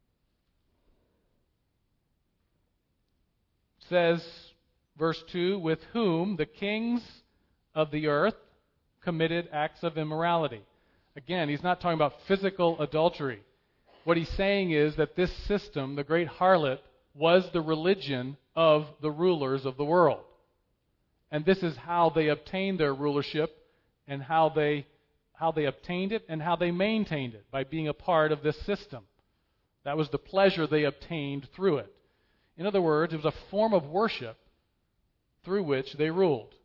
It says, verse two, "With whom the kings of the earth committed acts of immorality." Again, he's not talking about physical adultery. What he's saying is that this system, the great harlot, was the religion of the rulers of the world. And this is how they obtained their rulership and how they how they obtained it and how they maintained it, by being a part of this system. That was the pleasure they obtained through it. In other words, it was a form of worship through which they ruled.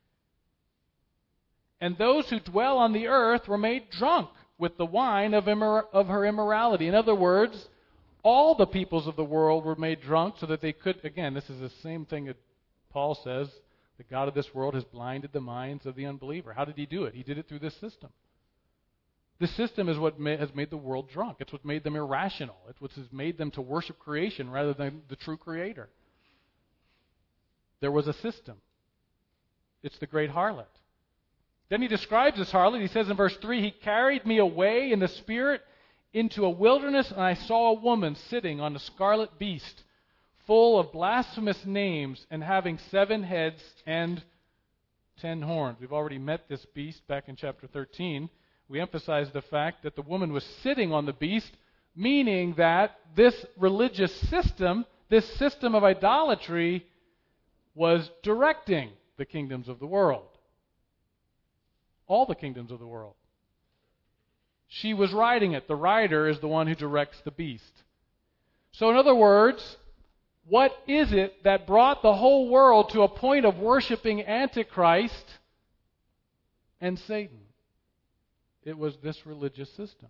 "And those who dwell on the earth were made drunk with the wine of, immor- of her immorality." In other words, all the peoples of the world were made drunk so that they could, again, this is the same thing that Paul says, the God of this world has blinded the minds of the unbeliever. How did he do it? He did it through this system. This system is what ma- has made the world drunk. It's what made them irrational. It's what has made them to worship creation rather than the true creator. There was a system. It's the great harlot. Then he describes this harlot. He says in verse three, "He carried me away in the spirit into a wilderness, and I saw a woman sitting on a scarlet beast, full of blasphemous names, and having seven heads and ten horns." We've already met this beast back in chapter thirteen. We emphasize the fact that the woman was sitting on the beast, meaning that this religious system, this system of idolatry, was directing the kingdoms of the world. All the kingdoms of the world. She was riding it. The rider is the one who directs the beast. So in other words, what is it that brought the whole world to a point of worshiping Antichrist and Satan? It was this religious system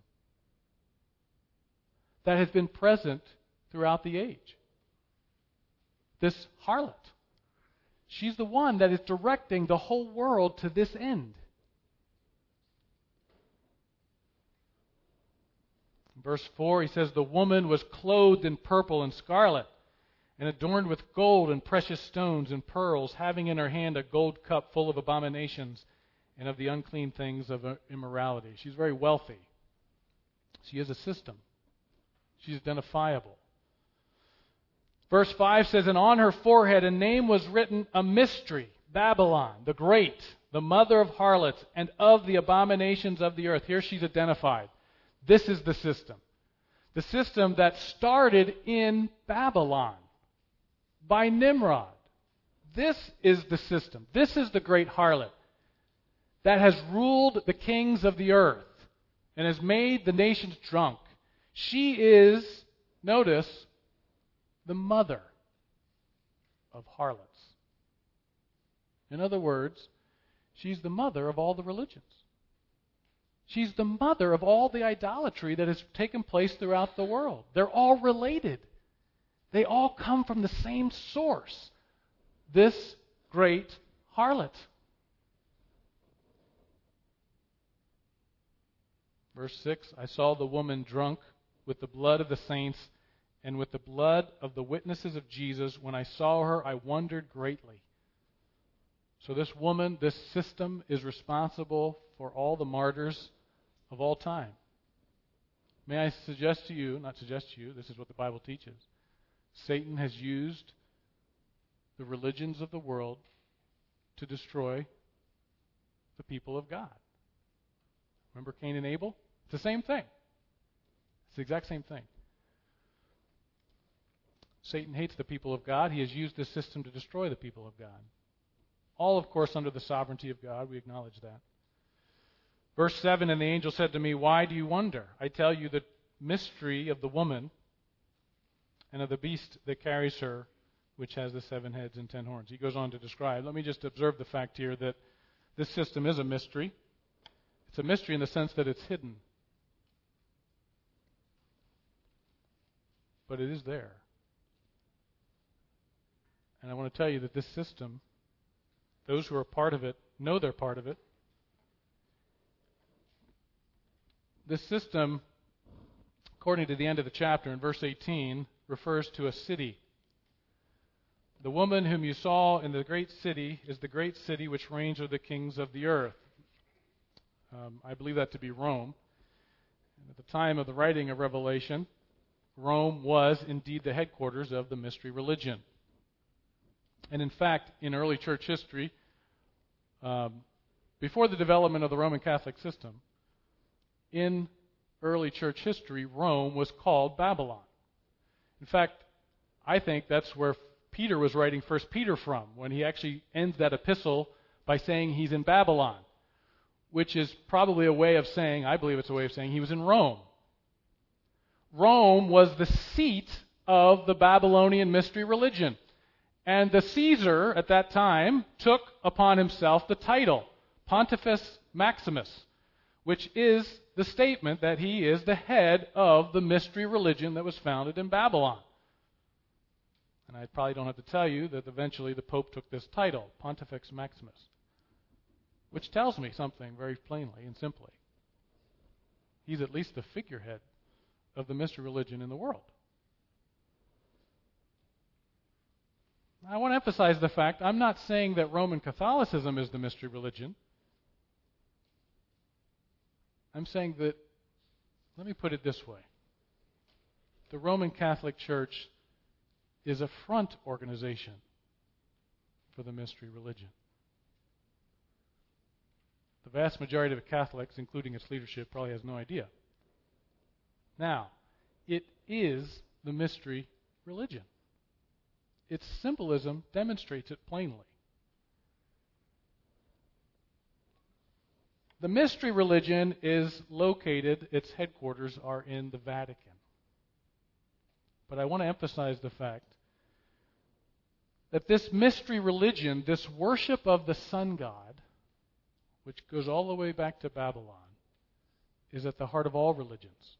that has been present throughout the age. This harlot. She's the one that is directing the whole world to this end. Verse four, he says, "The woman was clothed in purple and scarlet, and adorned with gold and precious stones and pearls, having in her hand a gold cup full of abominations and of the unclean things of immorality." She's very wealthy. She has a system. She's identifiable. Verse five says, "And on her forehead a name was written, a mystery, Babylon, the Great, the mother of harlots and of the abominations of the earth." Here she's identified. This is the system. The system that started in Babylon by Nimrod. This is the system. This is the great harlot that has ruled the kings of the earth and has made the nations drunk. She is, notice, the mother of harlots. In other words, she's the mother of all the religions. She's the mother of all the idolatry that has taken place throughout the world. They're all related. They all come from the same source, this great harlot. Verse six, I saw the woman drunk with the blood of the saints and with the blood of the witnesses of Jesus. When I saw her, I wondered greatly. So this woman, this system, is responsible for all the martyrs of all time. May I suggest to you, not suggest to you, this is what the Bible teaches. Satan has used the religions of the world to destroy the people of God. Remember Cain and Abel? It's the same thing. It's the exact same thing. Satan hates the people of God. He has used this system to destroy the people of God. All, of course, under the sovereignty of God. We acknowledge that. Verse seven, and the angel said to me, why do you wonder? I tell you the mystery of the woman and of the beast that carries her, which has the seven heads and ten horns. He goes on to describe. Let me just observe the fact here that this system is a mystery. It's a mystery in the sense that it's hidden. But it is there. And I want to tell you that this system, those who are part of it know they're part of it. This system, according to the end of the chapter in verse eighteen, refers to a city. The woman whom you saw in the great city is the great city which reigns over the kings of the earth. Um, I believe that to be Rome. And at the time of the writing of Revelation, Rome was indeed the headquarters of the mystery religion. And in fact, in early church history, um, before the development of the Roman Catholic system, in early church history, Rome was called Babylon. In fact, I think that's where Peter was writing First Peter from, when he actually ends that epistle by saying he's in Babylon, which is probably a way of saying, I believe it's a way of saying he was in Rome. Rome was the seat of the Babylonian mystery religion. And the Caesar at that time took upon himself the title, Pontifex Maximus, which is the statement that he is the head of the mystery religion that was founded in Babylon. And I probably don't have to tell you that eventually the Pope took this title, Pontifex Maximus, which tells me something very plainly and simply. He's at least the figurehead of the mystery religion in the world. I want to emphasize the fact, I'm not saying that Roman Catholicism is the mystery religion. I'm saying that, let me put it this way. The Roman Catholic Church is a front organization for the mystery religion. The vast majority of Catholics, including its leadership, probably has no idea. Now, it is the mystery religion. Its symbolism demonstrates it plainly. The mystery religion is located, its headquarters are in the Vatican. But I want to emphasize the fact that this mystery religion, this worship of the sun god, which goes all the way back to Babylon, is at the heart of all religions.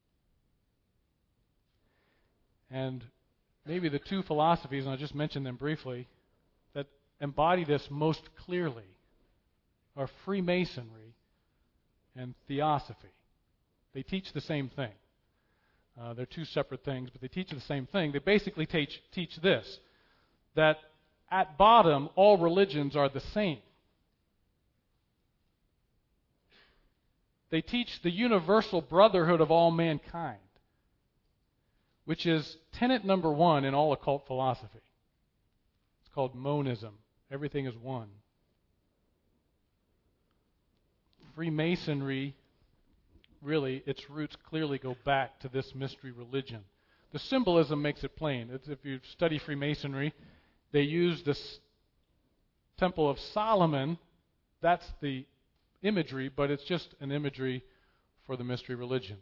And maybe the two philosophies, and I'll just mention them briefly, that embody this most clearly are Freemasonry and Theosophy. They teach the same thing. Uh, they're two separate things, but they teach the same thing. They basically teach, teach this, that at bottom, all religions are the same. They teach the universal brotherhood of all mankind, which is tenet number one in all occult philosophy. It's called monism. Everything is one. Freemasonry, really, its roots clearly go back to this mystery religion. The symbolism makes it plain. It's, if you study Freemasonry, they use this Temple of Solomon. That's the imagery, but it's just an imagery for the mystery religion.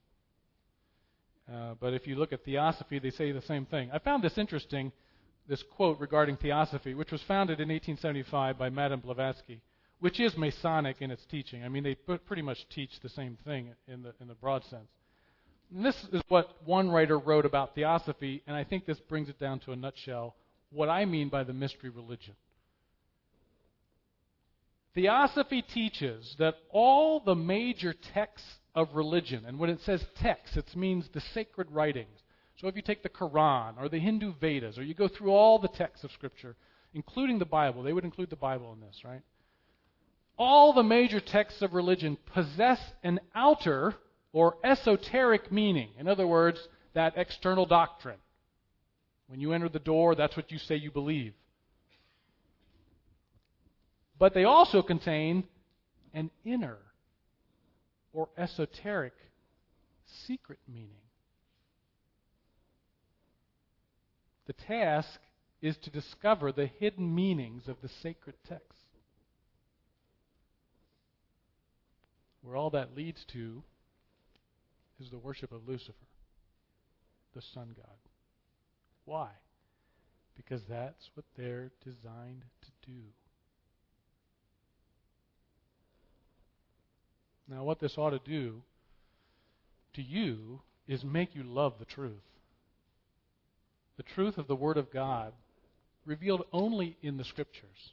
Uh, but if you look at Theosophy, they say the same thing. I found this interesting, this quote regarding Theosophy, which was founded in eighteen seventy-five by Madame Blavatsky, which is Masonic in its teaching. I mean, they pretty much teach the same thing in the in the broad sense. And this is what one writer wrote about Theosophy, and I think this brings it down to a nutshell, what I mean by the mystery religion. Theosophy teaches that all the major texts of religion, and when it says texts, it means the sacred writings. So if you take the Quran or the Hindu Vedas, or you go through all the texts of Scripture, including the Bible, they would include the Bible in this, right? All the major texts of religion possess an outer or esoteric meaning. In other words, that external doctrine. When you enter the door, that's what you say you believe. But they also contain an inner or esoteric secret meaning. The task is to discover the hidden meanings of the sacred texts. Where all that leads to is the worship of Lucifer, the sun god. Why? Because that's what they're designed to do. Now, what this ought to do to you is make you love the truth. The truth of the Word of God, revealed only in the Scriptures.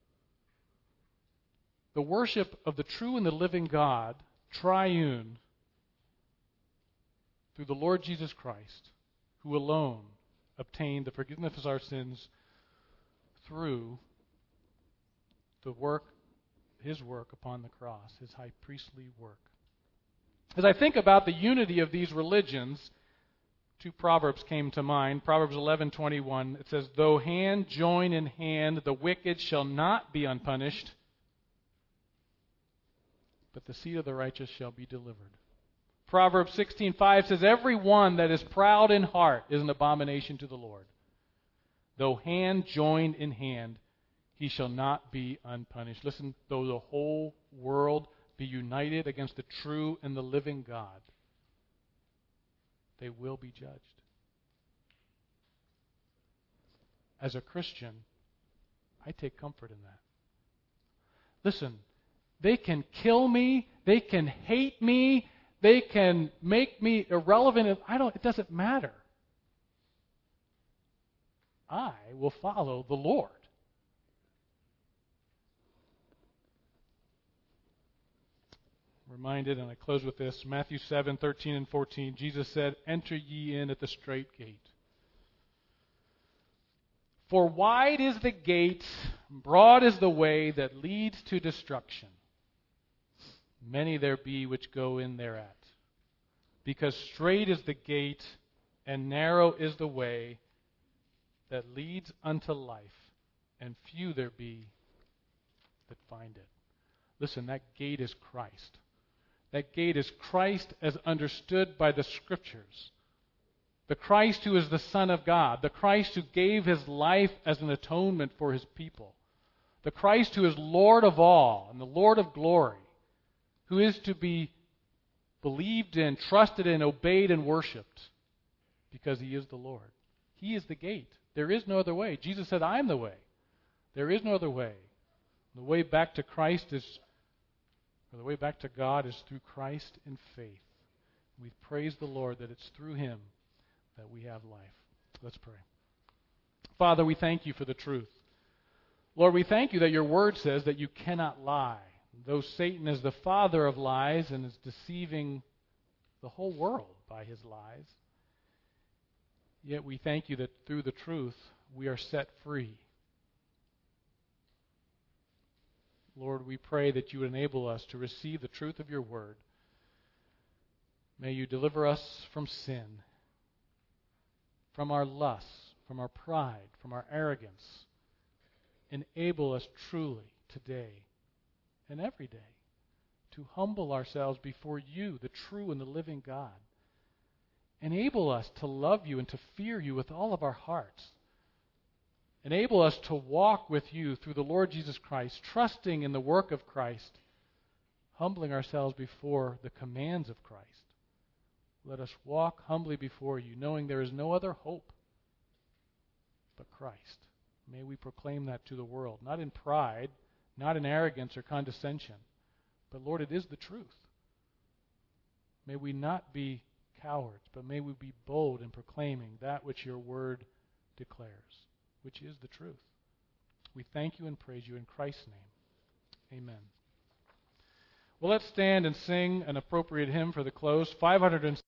The worship of the true and the living God, triune, through the Lord Jesus Christ, who alone obtained the forgiveness of our sins through the work, His work upon the cross, His high priestly work. As I think about the unity of these religions, two proverbs came to mind. Proverbs eleven twenty-one, it says, "Though hand join in hand, the wicked shall not be unpunished, but the seed of the righteous shall be delivered." Proverbs sixteen five says, "Every one that is proud in heart is an abomination to the Lord. Though hand join in hand, he shall not be unpunished." Listen, though the whole world be united against the true and the living God, they will be judged. As a Christian, I take comfort in that. Listen, they can kill me, they can hate me, they can make me irrelevant. I don't, it doesn't matter. I will follow the Lord. Reminded, and I close with this, Matthew seven, thirteen and fourteen, Jesus said, "Enter ye in at the strait gate. For wide is the gate, broad is the way that leads to destruction. Many there be which go in thereat. Because strait is the gate, and narrow is the way that leads unto life, and few there be that find it." Listen, that gate is Christ. That gate is Christ as understood by the Scriptures. The Christ who is the Son of God. The Christ who gave His life as an atonement for His people. The Christ who is Lord of all and the Lord of glory. Who is to be believed in, trusted in, obeyed, and worshipped. Because He is the Lord. He is the gate. There is no other way. Jesus said, "I am the way." There is no other way. The way back to Christ is For the way back to God is through Christ in faith. We praise the Lord that it's through Him that we have life. Let's pray. Father, we thank You for the truth. Lord, we thank You that Your Word says that You cannot lie. Though Satan is the father of lies and is deceiving the whole world by his lies, yet we thank You that through the truth we are set free. Lord, we pray that You would enable us to receive the truth of Your Word. May You deliver us from sin, from our lusts, from our pride, from our arrogance. Enable us truly today and every day to humble ourselves before You, the true and the living God. Enable us to love You and to fear You with all of our hearts. Enable us to walk with You through the Lord Jesus Christ, trusting in the work of Christ, humbling ourselves before the commands of Christ. Let us walk humbly before you, knowing there is no other hope but Christ. May we proclaim that to the world, not in pride, not in arrogance or condescension, but Lord, it is the truth. May we not be cowards, but may we be bold in proclaiming that which your word declares, which is the truth. We thank you and praise you in Christ's name. Amen. Well, let's stand and sing an appropriate hymn for the close. five hundred